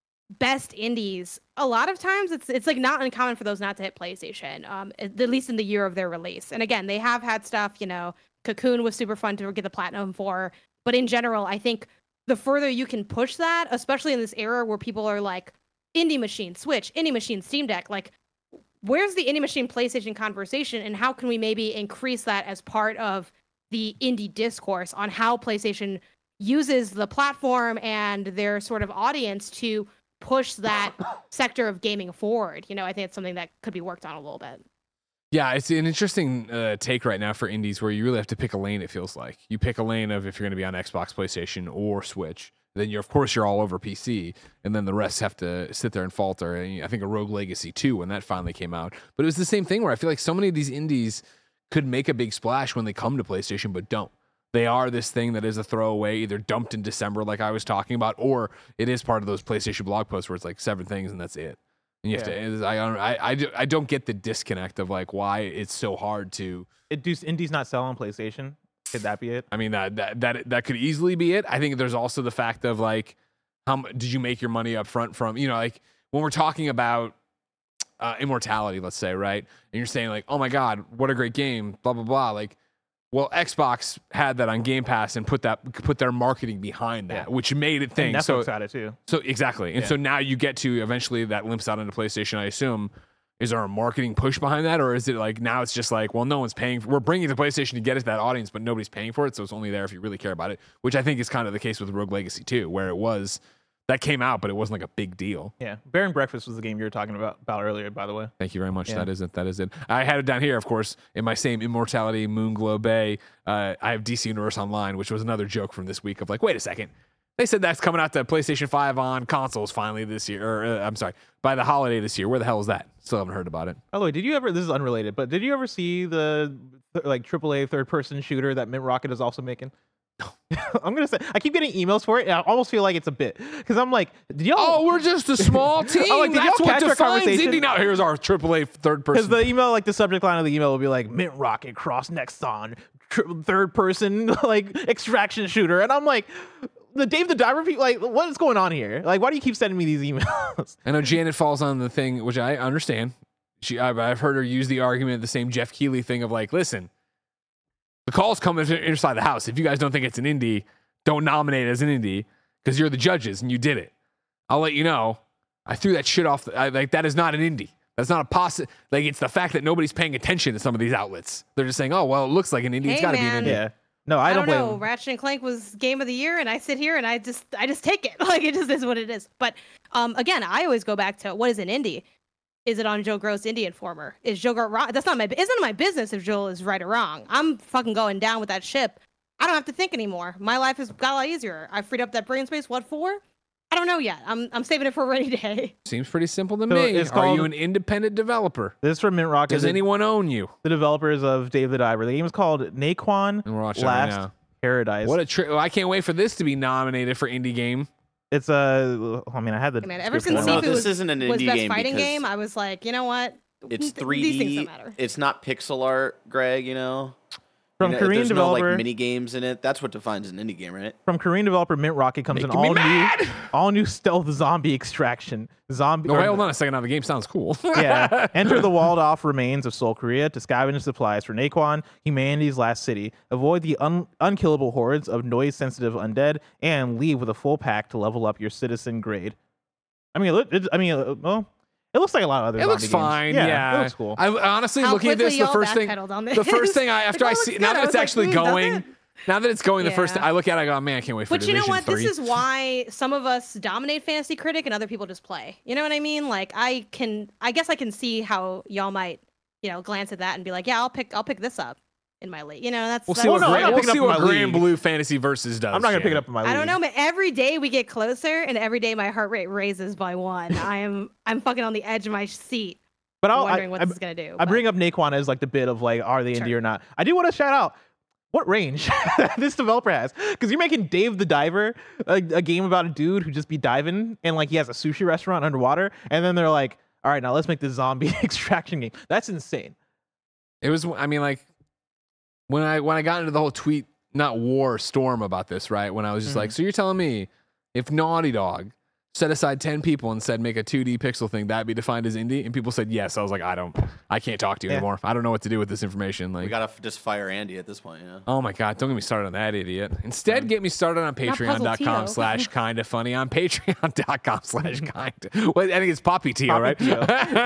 best indies, a lot of times it's it's like not uncommon for those not to hit PlayStation, um, at at least in the year of their release. And again, they have had stuff. You know, Cocoon was super fun to get the platinum for. But in general, I think the further you can push that, especially in this era where people are like, indie machine, Switch, indie machine, Steam Deck, like where's the indie machine PlayStation conversation, and how can we maybe increase that as part of the indie discourse on how PlayStation uses the platform and their sort of audience to push that sector of gaming forward? You know, I think it's something that could be worked on a little bit. Yeah, it's an interesting uh, take right now for indies where you really have to pick a lane. It feels like you pick a lane of if you're going to be on Xbox, PlayStation, or Switch. Then you're, of course, you're all over P C, and then the rest have to sit there and falter. And I think a Rogue Legacy two, when that finally came out, but it was the same thing where I feel like so many of these indies could make a big splash when they come to PlayStation, but don't. They are this thing that is a throwaway, either dumped in December, like I was talking about, or it is part of those PlayStation blog posts where it's like seven things and that's it. And you have Yeah. to. I, I I I don't get the disconnect of like why it's so hard to. It do indies not sell on PlayStation? Could that be it? I mean that that that that could easily be it. I think there's also the fact of like, how m- did you make your money up front from? You know, like when we're talking about uh, Immortality, let's say, right? And you're saying like, oh my God, what a great game, blah blah blah. Like, well, Xbox had that on Game Pass and put that put their marketing behind that, Yeah. which made it And thing. Netflix So had it too. so exactly, and Yeah. so now you get to eventually that limps out into PlayStation. I assume. Is there a marketing push behind that, or is it like now it's just like, well, no one's paying. For, we're bringing it to PlayStation to get it to that audience, but nobody's paying for it, so it's only there if you really care about it. Which I think is kind of the case with Rogue Legacy too, where it was that came out, but it wasn't like a big deal. Yeah, Bear and Breakfast was the game you were talking about, about earlier, by the way. Thank you very much. Yeah. That is it. That is it. I had it down here, of course, in my same Immortality Moonglow Bay. Uh, I have D C Universe Online, which was another joke from this week of like, wait a second. They said that's coming out to PlayStation five on consoles finally this year. Or uh, I'm sorry, by the holiday this year. Where the hell is that? Still haven't heard about it. By the way, did you ever? This is unrelated, but did you ever see the th- like triple A third-person shooter that Mint Rocket is also making? I'm gonna say I keep getting emails for it, and I almost feel like it's a bit because I'm like, did y'all? Oh, we're just a small team. I'm like, did That's y'all what catch our defines conversation? indie. Now here's our triple A third Because person. the email, like the subject line of the email, will be like Mint Rocket cross Nexon tri- third-person like extraction shooter, and I'm like, the Dave the Diver people, like, what is going on here? Like, why do you keep sending me these emails? I know Janet falls on the thing, which I understand. She, I've, I've heard her use the argument, the same Jeff Keighley thing of like, listen, the call's coming inside the house. If you guys don't think it's an indie, don't nominate it as an indie because you're the judges and you did it. I'll let you know. I threw that shit off. The, I, like that is not an indie. That's not a possi Like it's the fact that nobody's paying attention to some of these outlets. They're just saying, oh well, it looks like an indie. Hey, it's got to be an man. indie. Yeah. No, I, I don't don't blame know. them. Ratchet and Clank was game of the year, and I sit here and I just I just take it. Like it just is what it is. But um, again, I always go back to what is an indie? Is it on Joe Gross Indie Informer? Is Joe Gross wrong? That's not my. Isn't my business if Joel is right or wrong. I'm fucking going down with that ship. I don't have to think anymore. My life has got a lot easier. I freed up that brain space. What for? I don't know yet. I'm I'm saving it for a rainy day. Seems pretty simple to So me. it's Are called- you an independent developer? This is from Mint Rocket. Does the, anyone own you? the developers of Dave the Diver. The game is called Naquan And we're watching it right Last now. Paradise. What a tri- well, I can't wait for this to be nominated for indie game. It's a. I mean, I had the. Hey, man, ever script since pulled no, up. Sifu this was, isn't an was indie best game fighting because game, I was like, you know what? It's Th- three These things D. don't matter. It's not pixel art, Greg. You know, From You know, Korean there's developer. no like mini games in it. That's what defines an indie game, right? From Korean developer Mint Rocket comes an Making me all new, mad! all new stealth zombie extraction. Zombie. No, or- wait, hold on a second. Now the game sounds cool. yeah. Enter the walled-off remains of Seoul, Korea, to scavenge supplies for Naquan, humanity's last city. Avoid the un- unkillable hordes of noise-sensitive undead, and leave with a full pack to level up your citizen grade. I mean, it, look- it, I mean, uh, well, it looks like a lot of other. It looks zombie games. fine. Yeah, Yeah, it looks cool. I honestly How looking at this, quickly the y'all first thing, backpedaled on the first this. thing I after Like, I oh, see it's now good. that I it's was like, actually "Mm, does going, it?" Now that it's going the Yeah. first, I look at it, I go, man, I can't wait for But you Division know what? three. This is why some of us dominate Fantasy Critic and other people just play. You know what I mean? Like I can, I guess I can see how y'all might, you know, glance at that and be like, yeah, I'll pick, I'll pick this up in my league. You know, that's. We'll that's see what, no, I'm Grand, not we'll picking up see in what my Grand league. Blue Fantasy Versus does. I'm not gonna pick it Shannon. up in my league. I don't know, but every day we get closer, and every day my heart rate raises by one. I am, I'm fucking on the edge of my seat, But I'll, wondering I, what I, this is gonna do. I but- bring up Naquan as like the bit of like, are they Sure. indie or not? I do want to shout out what range this developer has, because you're making Dave the Diver a, a game about a dude who just be diving and like he has a sushi restaurant underwater, and then they're like, all right, now let's make this zombie extraction game. That's insane. It was, I mean, like when I when I got into the whole tweet, not war storm about this, right? When I was just Mm-hmm. like, so you're telling me if Naughty Dog set aside ten people and said make a two D pixel thing, that'd be defined as indie? And people said yes. I was like, I don't, I can't talk to you Yeah. anymore. I don't know what to do with this information. We Like, gotta f- just fire Andy at this point, you know. oh my God, don't get me started on that idiot. Instead, get me started on patreon.com Puzzle slash kind of funny. On patreon.com slash kind of, well, I think it's Poppy Tio, right? Poppy Tio.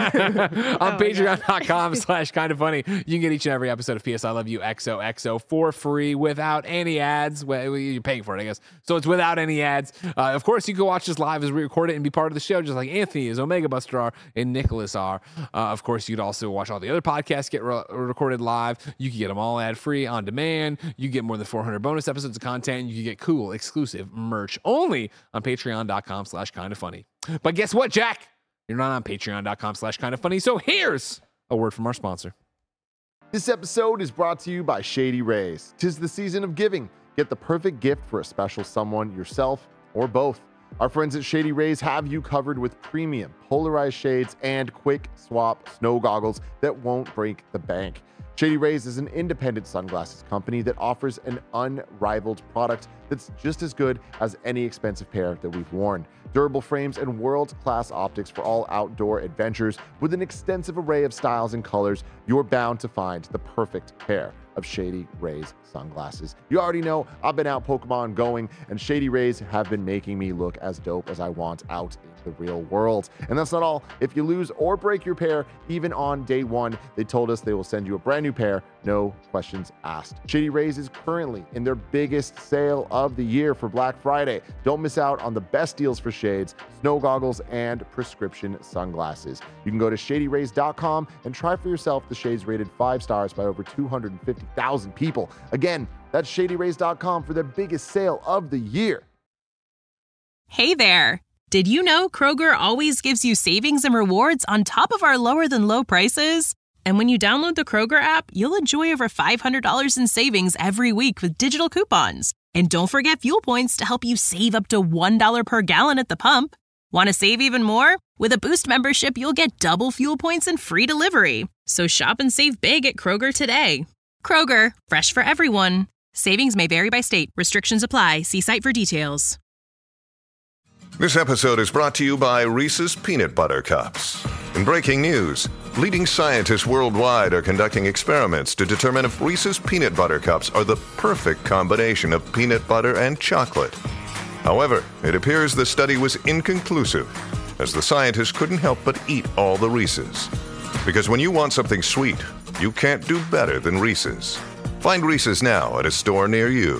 on Oh, patreon.com slash kind of funny. You can get each and every episode of P S I Love You X O X O for free without any ads. Well, you're paying for it, I guess. So it's without any ads. Uh, of course, you can watch this live as we record it and be part of the show, just like Anthony is, Omega Buster are, and Nicholas are. Uh, of course, you'd also watch all the other podcasts get re- recorded live. You can get them all ad free on demand. You get more than four hundred bonus episodes of content. You can get cool, exclusive merch only on patreon.com slash kind of funny. But guess what, Jack? You're not on patreon.com slash kind of funny. So here's a word from our sponsor. This episode is brought to you by Shady Rays. 'Tis the season of giving. Get the perfect gift for a special someone, yourself, or both. Our friends at Shady Rays have you covered with premium polarized shades and quick swap snow goggles that won't break the bank. Shady Rays is an independent sunglasses company that offers an unrivaled product that's just as good as any expensive pair that we've worn. Durable frames and world-class optics for all outdoor adventures. With an extensive array of styles and colors, you're bound to find the perfect pair of Shady Rays sunglasses. You already know I've been out Pokemon going, and Shady Rays have been making me look as dope as I want out in the real world. And that's not all. If you lose or break your pair, even on day one, they told us they will send you a brand new pair, no questions asked. Shady Rays is currently in their biggest sale of the year for Black Friday. Don't miss out on the best deals for shades, snow goggles, and prescription sunglasses. You can go to shady rays dot com and try for yourself the shades rated five stars by over two hundred fifty thousand people. Again, that's shady rays dot com for their biggest sale of the year. Hey there. Did you know Kroger always gives you savings and rewards on top of our lower than low prices? And when you download the Kroger app, you'll enjoy over five hundred dollars in savings every week with digital coupons. And don't forget fuel points to help you save up to one dollar per gallon at the pump. Want to save even more? With a Boost membership, you'll get double fuel points and free delivery. So shop and save big at Kroger today. Kroger, fresh for everyone. Savings may vary by state. Restrictions apply. See site for details. This episode is brought to you by Reese's Peanut Butter Cups. In breaking news, leading scientists worldwide are conducting experiments to determine if Reese's Peanut Butter Cups are the perfect combination of peanut butter and chocolate. However, it appears the study was inconclusive, as the scientists couldn't help but eat all the Reese's. Because when you want something sweet, you can't do better than Reese's. Find Reese's now at a store near you.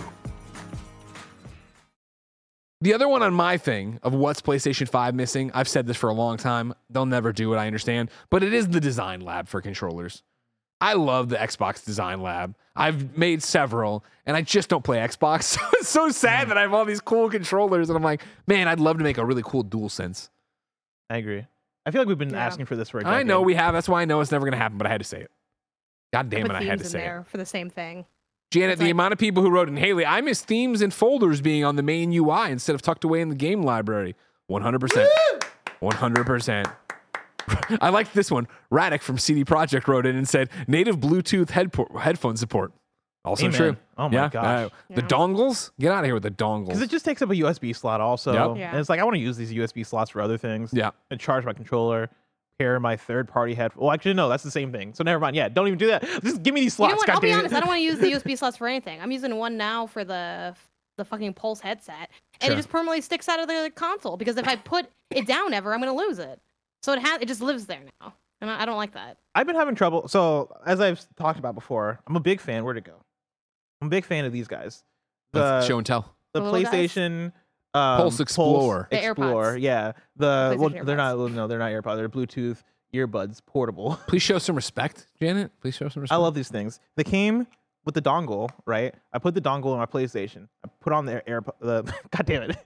The other one on my thing of what's PlayStation five missing, I've said this for a long time. They'll never do it, I understand. But it is the design lab for controllers. I love the Xbox design lab. I've made several, and I just don't play Xbox. So it's so sad that I have all these cool controllers, and I'm like, man, I'd love to make a really cool DualSense. I agree. I feel like we've been Yeah. asking for this for a I decade. know we have. That's why I know it's never going to happen, but I had to say it. God damn it, Put I had to themes in say it. there for the same thing. Janet, It's the like- amount of people who wrote in, Haley, I miss themes and folders being on the main U I instead of tucked away in the game library. one hundred percent. one hundred percent. I liked this one. Radek from C D Projekt wrote in and said, native Bluetooth headpo- headphone support. Also Amen. true. Oh my yeah. gosh. Uh, the Yeah. dongles? Get out of here with the dongles. Because it just takes up a U S B slot also. Yep. Yeah. And it's like, I want to use these U S B slots for other things. yeah. And charge my controller, pair my third party headphone. Well, actually, no, that's the same thing. So never mind. Yeah, don't even do that. Just give me these You slots. know what? I'll be goddammit. honest. I don't want to use the U S B slots for anything. I'm using one now for the the fucking Pulse headset, and Sure. it just permanently sticks out of the console because if I put it down ever, I'm gonna lose it. So it has it just lives there now, and I, I don't like that. I've been having trouble. So, as I've talked about before, I'm a big fan. Where'd it go? I'm a big fan of these guys. Let's The show and tell. the The little guys? PlayStation um, Pulse Explorer. The Explorer, AirPods. yeah. The well, PlayStation they're not AirPods. no, they're not AirPods. They're Bluetooth earbuds, portable. Please show some respect, Janet. Please show some respect. I love these things. They came with the dongle, right? I put the dongle in my PlayStation. I put on the AirPod. The God damn it!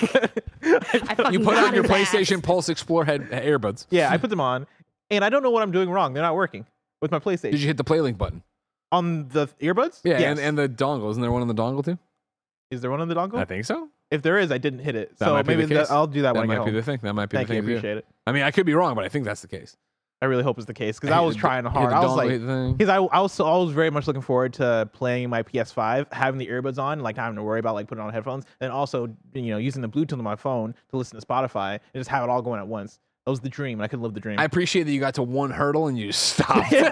I fucking You put got on your his ass. PlayStation Pulse Explorer head uh, earbuds. yeah, I put them on, and I don't know what I'm doing wrong. They're not working with my PlayStation. Did you hit the PlayLink button? on the earbuds? Yeah, Yes. and, and the dongle. Isn't there one on the dongle too? Is there one on the dongle? I think so. If there is, I didn't hit it. That so might be maybe the that- case. I'll do that, That when I might get be home. the thing. That might be Thank the you, thing. to do. appreciate it. I mean, I could be wrong, but I think that's the case. I really hope it's the case because I was hit- trying hit hard. the I was dongle, like, hit the thing. because I, I was I was very much looking forward to playing my P S five, having the earbuds on, like not having to worry about like putting on headphones, and also you know using the Bluetooth on my phone to listen to Spotify and just have it all going at once. That was the dream, and I could live the dream. I appreciate that you got to one hurdle and you just stopped. Well,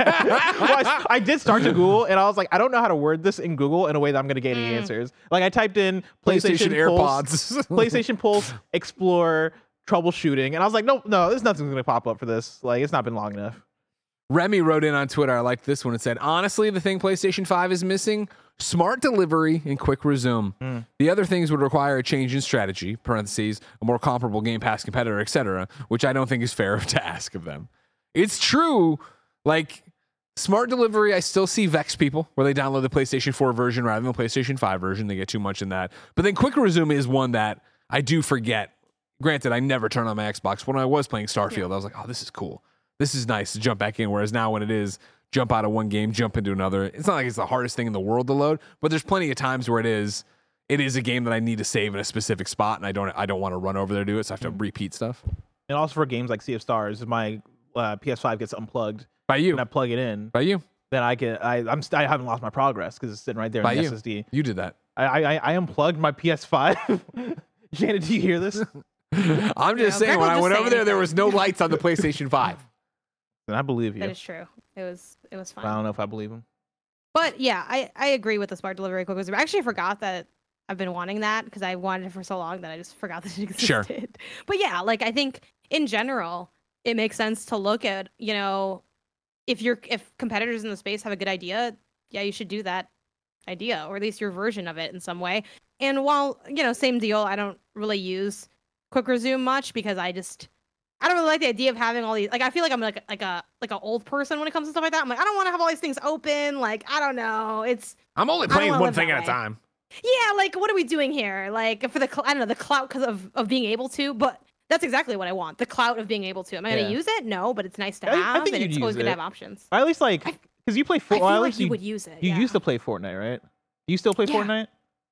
I, I did start to Google, and I was like, I don't know how to word this in Google in a way that I'm going to get any answers. Like I typed in PlayStation PlayStation, Pulse, AirPods. PlayStation Pulse Explore troubleshooting, and I was like, nope, no, there's nothing going to pop up for this. Like it's not been long enough. Remy wrote in on Twitter, I liked this one. It said, honestly, the thing PlayStation five is missing, smart delivery and quick resume. Mm. The other things would require a change in strategy, parentheses, a more comparable Game Pass competitor, et cetera, which I don't think is fair to ask of them. It's true. Like, smart delivery, I still see Vex people where they download the PlayStation four version rather than the PlayStation five version. They get too much in that. But then quick resume is one that I do forget. Granted, I never turn on my Xbox. When I was playing Starfield, yeah. I was like, oh, this is cool. This is nice to jump back in. Whereas now when it is jump out of one game, jump into another, it's not like it's the hardest thing in the world to load, but there's plenty of times where it is, it is a game that I need to save in a specific spot and I don't, I don't want to run over there to do it. So I have to repeat stuff. And also for games like Sea of Stars, my uh, P S five gets unplugged. By you. And I plug it in. By you. Then I can, I, I'm, st- I haven't lost my progress because it's sitting right there By in the you. S S D. You did that. I, I, I unplugged my P S five. Janet, do you hear this? I'm just Yeah, saying, Greg when will I just went say over there, there anything. was no lights on the PlayStation five. And I believe you. That is true. It was it was fine. I don't know if I believe him. But yeah, I, I agree with the smart delivery quick resume. I actually forgot that I've been wanting that because I wanted it for so long that I just forgot that it existed. Sure. But yeah, like I think in general, it makes sense to look at, you know, if you're if competitors in the space have a good idea, yeah, you should do that idea or at least your version of it in some way. And while, you know, same deal, I don't really use quick resume much because I just I don't really like the idea of having all these. Like, I feel like I'm like like a like an old person when it comes to stuff like that. I'm like, I don't want to have all these things open. Like, I don't know. It's I'm only I don't playing wanna one live thing that at a way. time. yeah, like what are we doing here? Like for the cl- I don't know the clout because of of being able to, but that's exactly what I want. The clout of being able to. Am I Yeah. gonna use it? No, but it's nice to I- I have, think and you'd it's always use good to it. have options. Or at least like, I- because you play I Fortnite. feel At like least you you, would use it. you yeah. used to play Fortnite, right? Do you still play Yeah. Fortnite?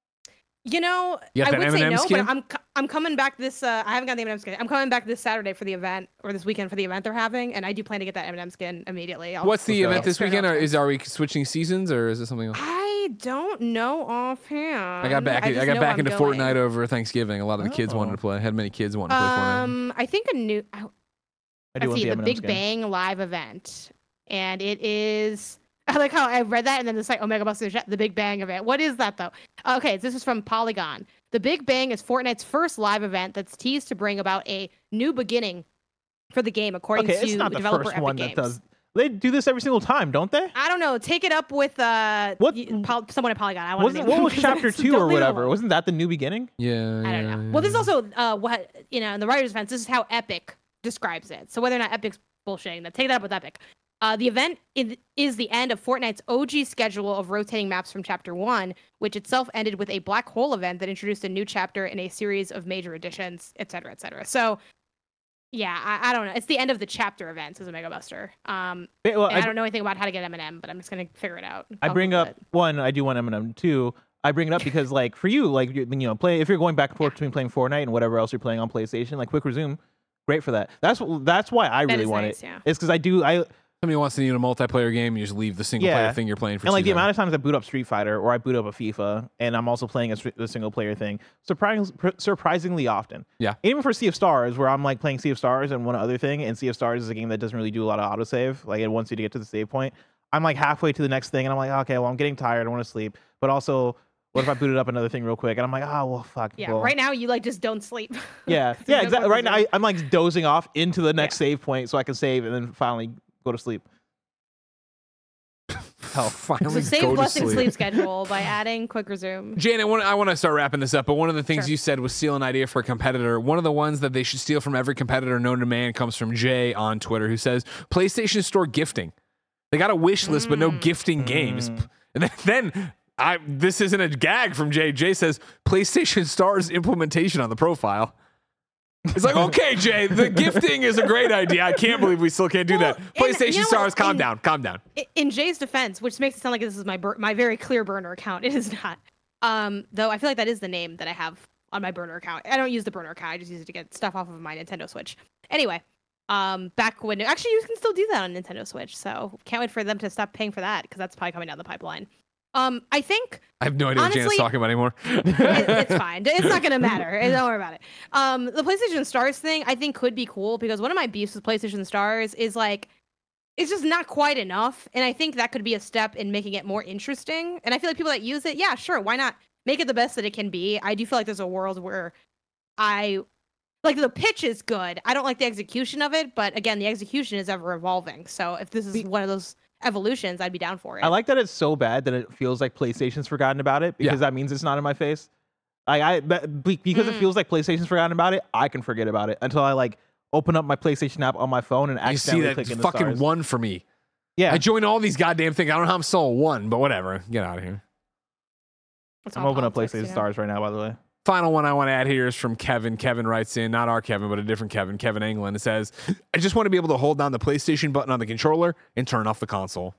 You know, You got I that would say M and M no, skin? but I'm co- I'm coming back this. Uh, I haven't got the M and M skin. I'm coming back this Saturday for the event, or this weekend for the event they're having, and I do plan to get that M and M skin immediately. I'll What's the Okay. event this straight weekend? up Or to is are we switching seasons or is it something else? I don't know offhand. I got back. I, just got know back I'm into going. Fortnite over Thanksgiving. A lot of the kids wanted Oh. to play. I had many kids wanting to play Fortnite. Um, I think a new. I, I do let's want see, the the M and M Big skin. Bang live event, and it is. I like how I read that, and then it's like Omega Buster, the Big Bang event. What is that though? Okay, this is from Polygon. The Big Bang is Fortnite's first live event that's teased to bring about a new beginning for the game, according Okay, to it's not the developer first Epic one Games. that does. They do this every single time, don't they? I don't know. Take it up with uh, What- y- Pol- someone at Polygon. I want Wasn't what was chapter two or whatever? Wasn't that the new beginning? Yeah. I don't know. Well, this is also uh, what you know in the writers' events. This is how Epic describes it. So whether or not Epic's bullshitting, that take that up with Epic. Uh, the event in, is the end of Fortnite's O G schedule of rotating maps from Chapter One, which itself ended with a black hole event that introduced a new chapter and a series of major additions, et cetera, et cetera. So, yeah, I, I don't know. It's the end of the chapter events as a Mega Buster. Um, Eh, well, and I, I, don't know anything about how to get M and M, but I'm just gonna figure it out. I I'll bring Google up it. one. I do want M and M. Two, I bring it up because like for you, like you you know, play if you're going back and forth between playing Fortnite and whatever else you're playing on PlayStation, like quick resume, great for that. That's wh- that's why I That really is want nice, it. yeah. It's because I do I Somebody wants to need a multiplayer game, you just leave the single player Yeah. thing you're playing for and like the season. amount of times I boot up Street Fighter or I boot up a FIFA and I'm also playing a, stri- a single player thing surprising surprisingly often. Yeah. Even for Sea of Stars, where I'm like playing Sea of Stars and one other thing, and Sea of Stars is a game that doesn't really do a lot of autosave. Like it wants you to get to the save point. I'm like halfway to the next thing and I'm like, okay, well I'm getting tired, I want to sleep. But also, what if I booted up another thing real quick? And I'm like, oh well, fuck. Yeah, well, right now you like just don't sleep. Yeah, So yeah, you exactly. don't Right now, I, resume. I'm like dozing off into the next save point so I can save and then finally go to sleep. hell. Finally So save go to blessing sleep. sleep schedule by adding quick resume. Janet, I want, I want to start wrapping this up, but one of the things Sure. you said was steal an idea for a competitor. One of the ones that they should steal from every competitor known to man comes from Jay on Twitter, who says PlayStation Store gifting. They got a wish list, but no gifting games. And then, then I this isn't a gag from Jay. Jay says PlayStation Stars implementation on the profile. It's like, okay, Jay, the gifting is a great idea. I can't believe we still can't do Well, that. and PlayStation you know Stars, what? calm In- down, calm down. I- In Jay's defense, which makes it sound like this is my bur- my very clear burner account, it is not. Um, though I feel like that is the name that I have on my burner account. I don't use the burner account. I just use it to get stuff off of my Nintendo Switch. Anyway, um, back when actually you can still do that on Nintendo Switch, so can't wait for them to stop paying for that because that's probably coming down the pipeline. Um, I think I have no idea what Janet's honestly- talking about anymore. it, it's fine. It's not gonna matter. Don't worry about it. Um, the PlayStation Stars thing I think could be cool because one of my beefs with PlayStation Stars is like it's just not quite enough, and I think that could be a step in making it more interesting. And I feel like people that use it, yeah, sure, why not make it the best that it can be? I do feel like there's a world where I like the pitch is good. I don't like the execution of it, but again, the execution is ever evolving. So if this is one of those evolutions, I'd be down for it. I like that it's so bad that it feels like PlayStation's forgotten about it because Yeah. that means it's not in my face. Like I but be- because it Mm. feels like PlayStation's forgotten about it, I can forget about it until I like open up my PlayStation app on my phone and You see accidentally that click into fucking stars. one for me. Yeah, I joined all these goddamn things. I don't know how I'm still a one, but whatever. Get out of here. It's I'm all opening up politics, PlayStation you know? Stars right now. By the way, Final one I want to add here is from Kevin. Kevin writes in, not our Kevin, but a different Kevin, Kevin England. It says, I just want to be able to hold down the PlayStation button on the controller and turn off the console.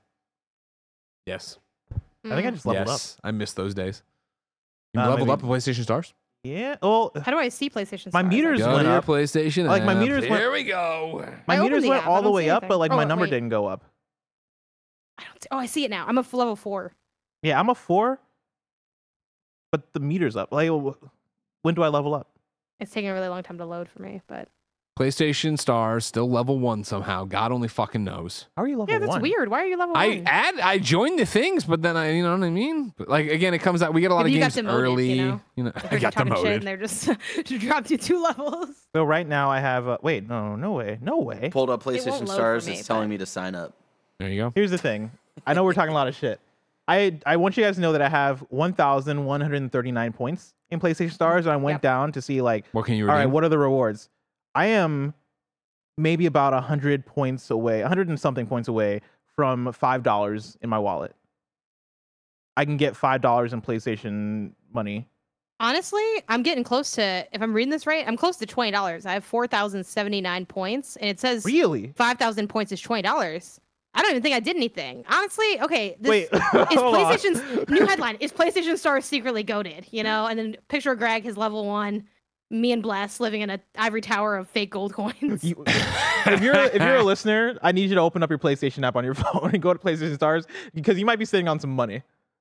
Yes. I think I just leveled yes. I miss those days. You Uh, leveled maybe- up in PlayStation Stars? up. Yeah. Well, How do I see PlayStation My Stars? meters Go went to your up. PlayStation. Like, my app. meters went- Here we go. my I opened meters the went app. I all the don't way see up, but anything. like my Oh, number wait. didn't go up. I don't see- oh, I see it now. I'm a f- level four. Yeah, I'm a four, but the meter's up. Like, wh- when do I level up? It's taking a really long time to load for me, but PlayStation Stars still level one somehow. God only fucking knows. How are you level yeah, that's one? weird. Why are you level I one? add, I joined the things, but then I, you know what I mean. But like again, it comes out. We get a lot Maybe you of got games demoted, early. you know? You know, They I heard you got talking shit demoted. and they're just dropped you two levels. So right now I have. Uh, wait, no, no way, no way. Pulled up won't PlayStation load for Stars. me, It's telling but- me to sign up. There you go. Here's the thing. I know we're talking a lot of shit. I I want you guys to know that I have one thousand one hundred thirty-nine points in PlayStation Stars, and I went Yep. down to see like, What can you all redeem? right, what are the rewards? I am maybe about a hundred points away, a hundred and something points away from five dollars in my wallet. I can get five dollars in PlayStation money. Honestly, I'm getting close to, if I'm reading this right, I'm close to twenty dollars. I have four thousand seventy-nine points, and it says Really? five thousand points is twenty dollars. I don't even think I did anything. Honestly, okay. This, Wait, is hold on. PlayStation's new headline, is PlayStation Stars secretly goated, you know? And then picture of Greg, his level one, me and Bless living in a ivory tower of fake gold coins. You- if you're if you're a listener, I need you to open up your PlayStation app on your phone and go to PlayStation Stars because you might be sitting on some money.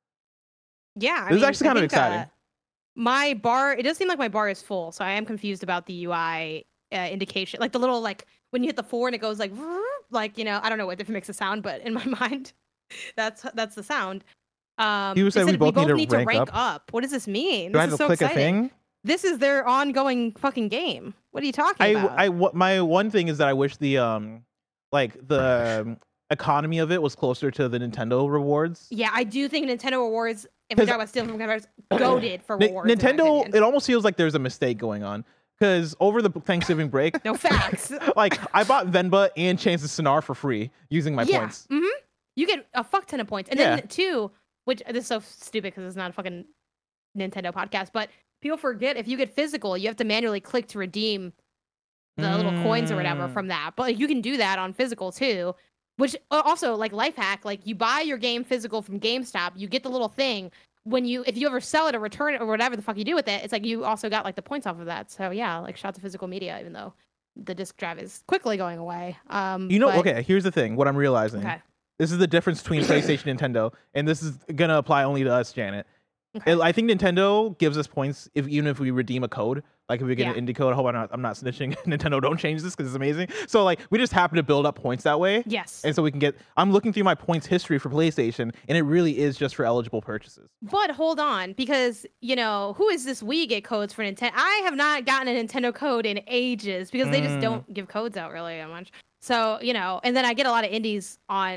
Yeah, I This is mean, actually I kind of think, exciting. uh, my bar, it does seem like my bar is full, so I am confused about the U I uh, indication. Like the little, like when you hit the four and it goes like, like you know, I don't know what if it makes a sound, but in my mind, that's that's the sound. Um, You they said we both need to rank up? What does this mean? Do I this have is to so click exciting. a thing? This is their ongoing fucking game. What are you talking I, about? I, what my one thing is that I wish the um, like the um, economy of it was closer to the Nintendo rewards. yeah, I do think Nintendo rewards. If we 'Cause- talk about stealing from competitors, goaded for Ni- rewards. in my Nintendo, opinion. it almost feels like there's a mistake going on because over the Thanksgiving break, No facts. like I bought Venba and Chance of Sonar for free using my yeah. points. hmm You get a fuck ton of points. And Yeah. then two, which this is so stupid because it's not a fucking Nintendo podcast, but people forget if you get physical, you have to manually click to redeem the little coins or whatever Mm. from that. But like, you can do that on physical too. Which uh, also like life hack, like you buy your game physical from GameStop, you get the little thing. When you if you ever sell it or return it or whatever the fuck you do with it, it's like you also got like the points off of that. So yeah, like shout to physical media, even though the disc drive is quickly going away. Um You know, but- okay, here's the thing. What I'm realizing. Okay. This is the difference between PlayStation and Nintendo, and this is gonna apply only to us, Janet. Okay. It- I think Nintendo gives us points if even if we redeem a code. Like if we get Yeah. an indie code, I hope I'm not, I'm not snitching. Nintendo, don't change this because it's amazing. So like we just happen to build up points that way, Yes. and so we can get. I'm looking through my points history for PlayStation, and it really is just for eligible purchases. But hold on, because you know who is this? We get codes for Nintendo. I have not gotten a Nintendo code in ages because they just Mm. don't give codes out really that much. So you know, and then I get a lot of indies on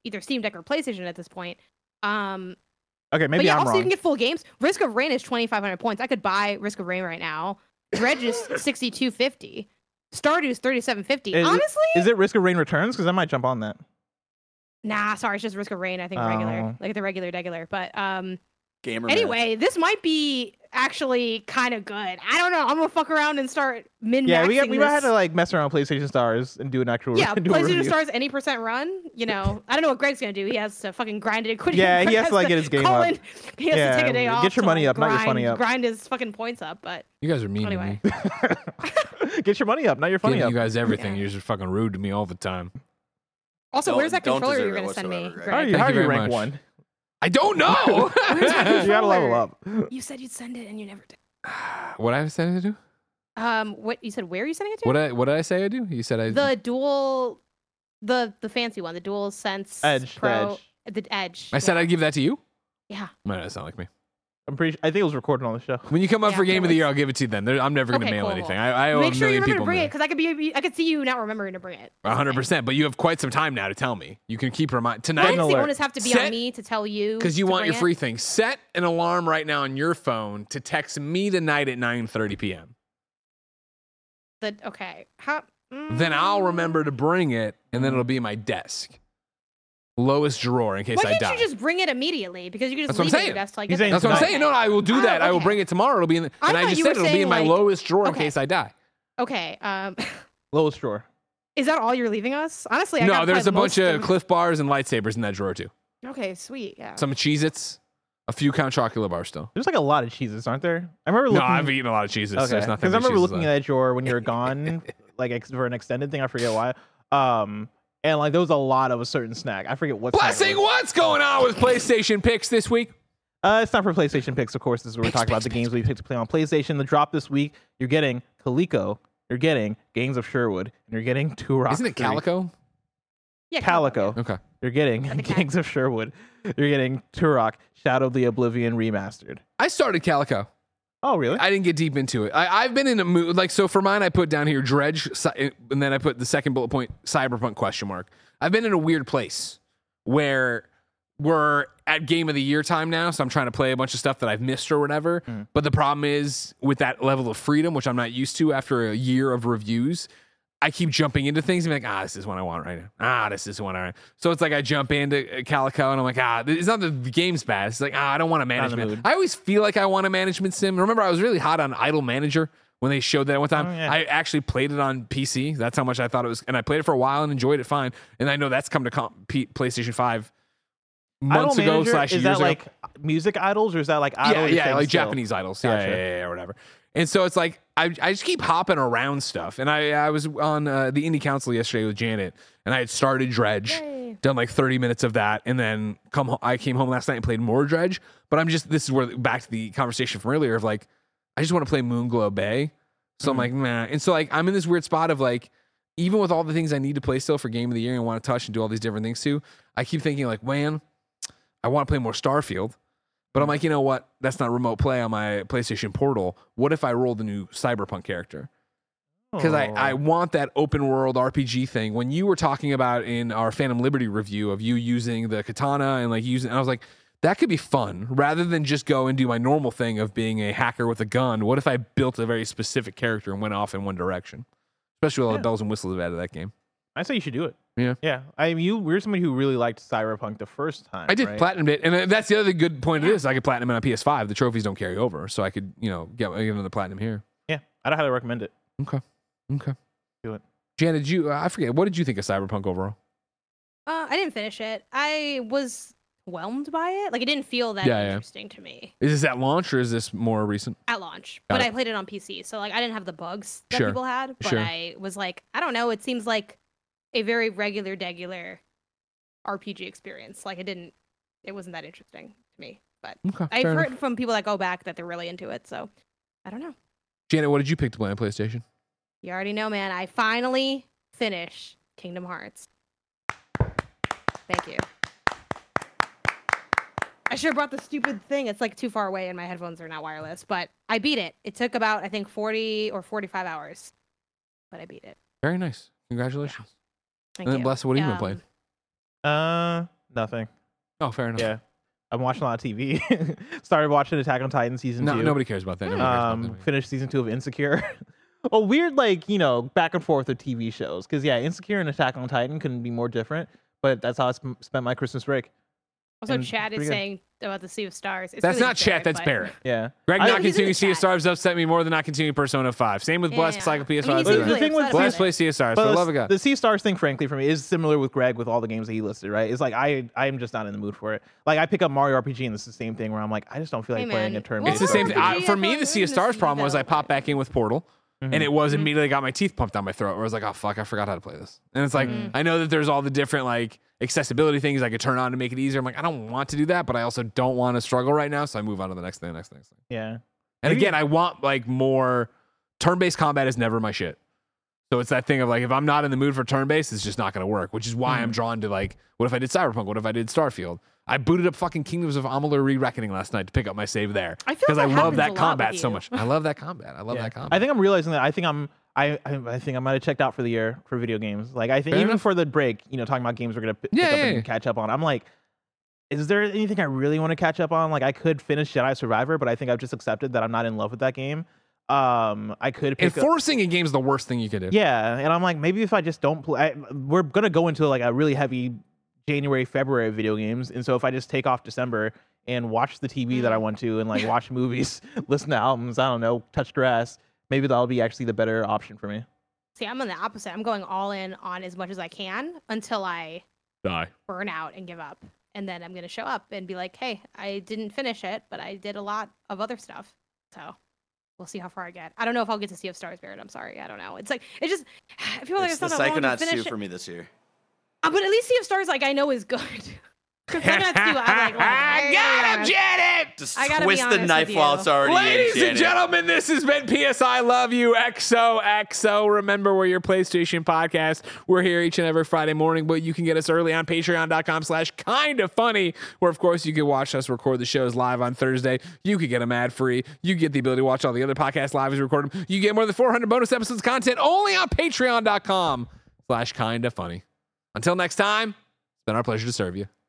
either Steam Deck or PlayStation at this point. Um, Okay, maybe but yeah, I'm also wrong. you can get full games. Risk of Rain is twenty-five hundred points. I could buy Risk of Rain right now. Dredge is sixty-two fifty. Stardew is thirty-seven fifty. Is it- Honestly, Is it Risk of Rain Returns? Because I might jump on that. nah, sorry, it's just Risk of Rain. I think regular, Oh. like the regular, regular. But um, Gamer. anyway, this might be actually kind of good. I don't know. I'm gonna fuck around and start min maxing. Yeah, we got, we might this. have to like mess around with PlayStation Stars and do an actual Yeah, do a PlayStation review. Stars any percent run. You know, I don't know what Greg's gonna do. He has to fucking grind it. Quit. Yeah, he Greg has to, like, get his game call up. in- He has Yeah, to take a day get off. your to, money like, up, not your grind, funny up. Grind his fucking points up, but You guys are mean Anyway. to me. Get your money up, not your funny Giving up. you guys everything. Yeah. You're just fucking rude to me all the time. also, Don't- where's that don't controller deserve you're it gonna send me, whatsoever, Greg. Greg? How are you, Thank how you are you very rank much. one? I don't know. Where's my You gotta level controller? up. You said you'd send it and you never did. What I said to do? Um, what you said? Where are you sending it to? What I what did I say I do? You said I. The dual, the the fancy one, the Dual Sense Edge, the Pro, Edge. the Edge. I said yeah. I'd give that to you. Yeah. Might not sound like me. I'm pretty. I think it was recorded on the show. When you come up Yeah, for it Game of the was. Year, I'll give it to you then. There, I'm never gonna Okay, mail cool. anything. I, I owe Make a sure you million remember to people. bring it money. because I could be. I could see you not remembering to bring it. A hundred percent. But you have quite some time now to tell me. You can keep remind Why tonight does the alert. onus have to be Set- on me to tell you? because you to want bring your it? free thing. Set an alarm right now on your phone to text me tonight at nine thirty p.m. The okay. How? Then I'll mm, remember to bring it, and then it'll be in my desk, lowest drawer in case Why I can't die. you just bring it immediately? Because you can just That's what I'm leave it at your saying. desk till I He's get saying there. That's what I'm tonight. saying. No, no, I will do Oh, that. I will okay. bring it tomorrow. It'll be in. The, I and I thought just you said were it'll be in saying, my like- lowest drawer in Okay. case I die. Okay. Um, Lowest drawer. is that all you're leaving us? Honestly, I No, gotta there's play a bunch most of Cliff Bars and lightsabers in that drawer too. Okay, sweet. Yeah. Some Cheez-Its, a few Count Chocula bars still. There's like a lot of cheeses, aren't there? I remember No, looking. I've eaten a lot of Cheez-Its. Okay, There's nothing. because I but remember Cheez-Its looking left. at that drawer when you were gone, like ex- for an extended thing. I forget why. Um, and like there was a lot of a certain snack. I forget what. snack it Blessing, was. what's going on with PlayStation picks this week? Uh, it's time for PlayStation picks. Of course, this is where we talk about the games we picked to play on PlayStation. The drop this week, you're getting Coleco, you're getting Gangs of Sherwood, and you're getting Two Rock. Isn't it three. Calico? Yeah. Calico. Okay. You're getting the cat. Gangs of Sherwood. You're getting Turok, Shadow of the Oblivion remastered. I started Calico. Oh, really? I didn't get deep into it. I, I've been in a mood like so. For mine, I put down here Dredge, Cy- and then I put the second bullet point Cyberpunk question mark. I've been in a weird place where we're at Game of the Year time now, so I'm trying to play a bunch of stuff that I've missed or whatever. Mm. But the problem is with that level of freedom, which I'm not used to after a year of reviews. I keep jumping into things and be like, ah, this is what I want right now. Ah, this is what I want. So it's like I jump into Calico and I'm like, ah, it's not that the game's bad. It's like, ah, I don't want a in the management. mood. I always feel like I want a management sim. Remember, I was really hot on Idle Manager when they showed that one time. Oh, yeah. I actually played it on P C. That's how much I thought it was. And I played it for a while and enjoyed it fine. And I know that's come to comp- P- PlayStation five months Idol ago Manager, slash is years that ago. like music idols or is that like idol Yeah, you're yeah, staying like still? Japanese idols. Yeah, Gotcha. yeah, yeah, yeah, or whatever. And so it's like I, I just keep hopping around stuff. And I, I was on uh, the Indie Council yesterday with Janet, and I had started Dredge, Yay. done like thirty minutes of that, and then come. Ho- I came home last night and played more Dredge. But I'm just this is where back to the conversation from earlier of like I just want to play Moonglow Bay. So I'm like, nah. And so like I'm in this weird spot of like, even with all the things I need to play still for Game of the Year and want to touch and do all these different things too, I keep thinking like, man, I want to play more Starfield. But I'm like, you know what? That's not remote play on my PlayStation Portal. What if I roll the new Cyberpunk character? Because I, I Oh. want that open world R P G thing. When you were talking about in our Phantom Liberty review of you using the katana and like using, I was like, that could be fun rather than just go and do my normal thing of being a hacker with a gun. What if I built a very specific character and went off in one direction? Especially with all Yeah. the bells and whistles out of that game. I say you should do it. Yeah. Yeah. I mean, you we're somebody who really liked Cyberpunk the first time. I did right? platinum it, and uh, that's the other good point of this. I could platinum it on P S five. The trophies don't carry over, so I could, you know, get, get another platinum here. Yeah, I'd highly recommend it. Okay, okay. Do it. Janet, did you? Uh, I forget. What did you think of Cyberpunk overall? Uh, I didn't finish it. I was whelmed by it. Like it didn't feel that Yeah, yeah. interesting to me Is this at launch or is this more recent? at launch. Got But it. I played it on P C, so like I didn't have the bugs that Sure. people had. But Sure. I was like, I don't know. It seems like a very regular, degular R P G experience. Like it didn't. It wasn't that interesting to me. But Okay, I've fair heard enough. from people that go back that they're really into it. So I don't know. Janet, what did you pick to play on PlayStation? You already know, man. I finally finished Kingdom Hearts. Thank you. I should have brought the stupid thing. It's like too far away and my headphones are not wireless. But I beat it. It took about, I think, forty or forty-five hours. But I beat it. Very nice. Congratulations. Thank And then you. Bless, what have you been Um, playing? Uh, nothing. Oh, fair enough. Yeah, I'm watching a lot of T V. Started watching Attack on Titan season No, two. nobody cares about that. Nobody cares about Um, that. finished season two of Insecure. A weird, like, you know, back and forth with T V shows. Because yeah, Insecure and Attack on Titan couldn't be more different. But that's how I sp- spent my Christmas break. Also, And Chad is pretty good. saying about the Sea of Stars. It's That's really not just chat. That's but- Barrett. Yeah. Greg I- not he's in continuing the Sea of chat. Stars upset me more than not continuing Persona five. Same with Blessed Yeah. Psycho P S I mean, five. he But seems the really thing with upset Blessed about play it. Sea of Stars. But For the the, love of God. the Sea Stars thing, frankly, for me, is similar with Greg with all the games that he listed, right? It's like I I'm just not in the mood for it. Like I pick up Mario R P G and it's the same thing where I'm like, I just don't feel like Hey, playing man. a turn Well, It's the same thing. R P G, I, for I me, feel the like Sea of in the Stars sea, problem was I though, popped but- back in with Portal, and it was immediately got my teeth pumped down my throat. Where I was like, oh fuck, I forgot how to play this. And it's like I know that there's all the different like accessibility things I could turn on to make it easier. I'm like, I don't want to do that, but I also don't want to struggle right now, so I move on to the next thing, next thing. Next thing. Yeah. And Maybe- again, I want like more turn-based combat is never my shit. So it's that thing of like, if I'm not in the mood for turn-based, it's just not going to work, which is why I'm drawn to like, what if I did Cyberpunk? What if I did Starfield? I booted up fucking Kingdoms of Amalur Re-Reckoning last night to pick up my save there. I feel Because I that love happens a that lot combat with so you. much. I love that combat. I love Yeah. that combat. I think I'm realizing that I think I'm I I, I think I might have checked out for the year for video games. Like I think Fair even enough. for the break, you know, talking about games we're gonna p- Yeah, pick up yeah, and yeah. catch up on. I'm like, is there anything I really want to catch up on? Like I could finish Jedi Survivor, but I think I've just accepted that I'm not in love with that game. Um, I could pick up. Enforcing a game is the worst thing you could do. Yeah, and I'm like, maybe if I just don't play, I, we're gonna go into like a really heavy January, February of video games, and so if I just take off December and watch the T V that I want to, and like watch movies, listen to albums, I don't know, touch grass, maybe that'll be actually the better option for me. See, I'm on the opposite. I'm going all in on as much as I can until I Die. burn out and give up. And then I'm going to show up and be like, hey, I didn't finish it, but I did a lot of other stuff. So we'll see how far I get. I don't know if I'll get to Sea of Stars, Barrett. I'm sorry. I don't know. It's like, it just, I feel like It's I the still don't want to Psychonauts two finish it. for me this year. Uh, but at least Sea of Stars, like, I know is good. Because Psychonauts two, I'm like, look, I Got him, gotta- Janet! Just I gotta be twist the honest knife with while you. it's already Ladies in, and Janet. gentlemen, this has been P S I Love You X O X O. Remember, we're your PlayStation podcast. We're here each and every Friday morning, but you can get us early on patreon.com slash kind of funny, where, of course, you can watch us record the shows live on Thursday. You can get them ad free. You get the ability to watch all the other podcasts live as we record them. You get more than four hundred bonus episodes of content only on patreon.com slash kind of funny. Until next time, it's been our pleasure to serve you.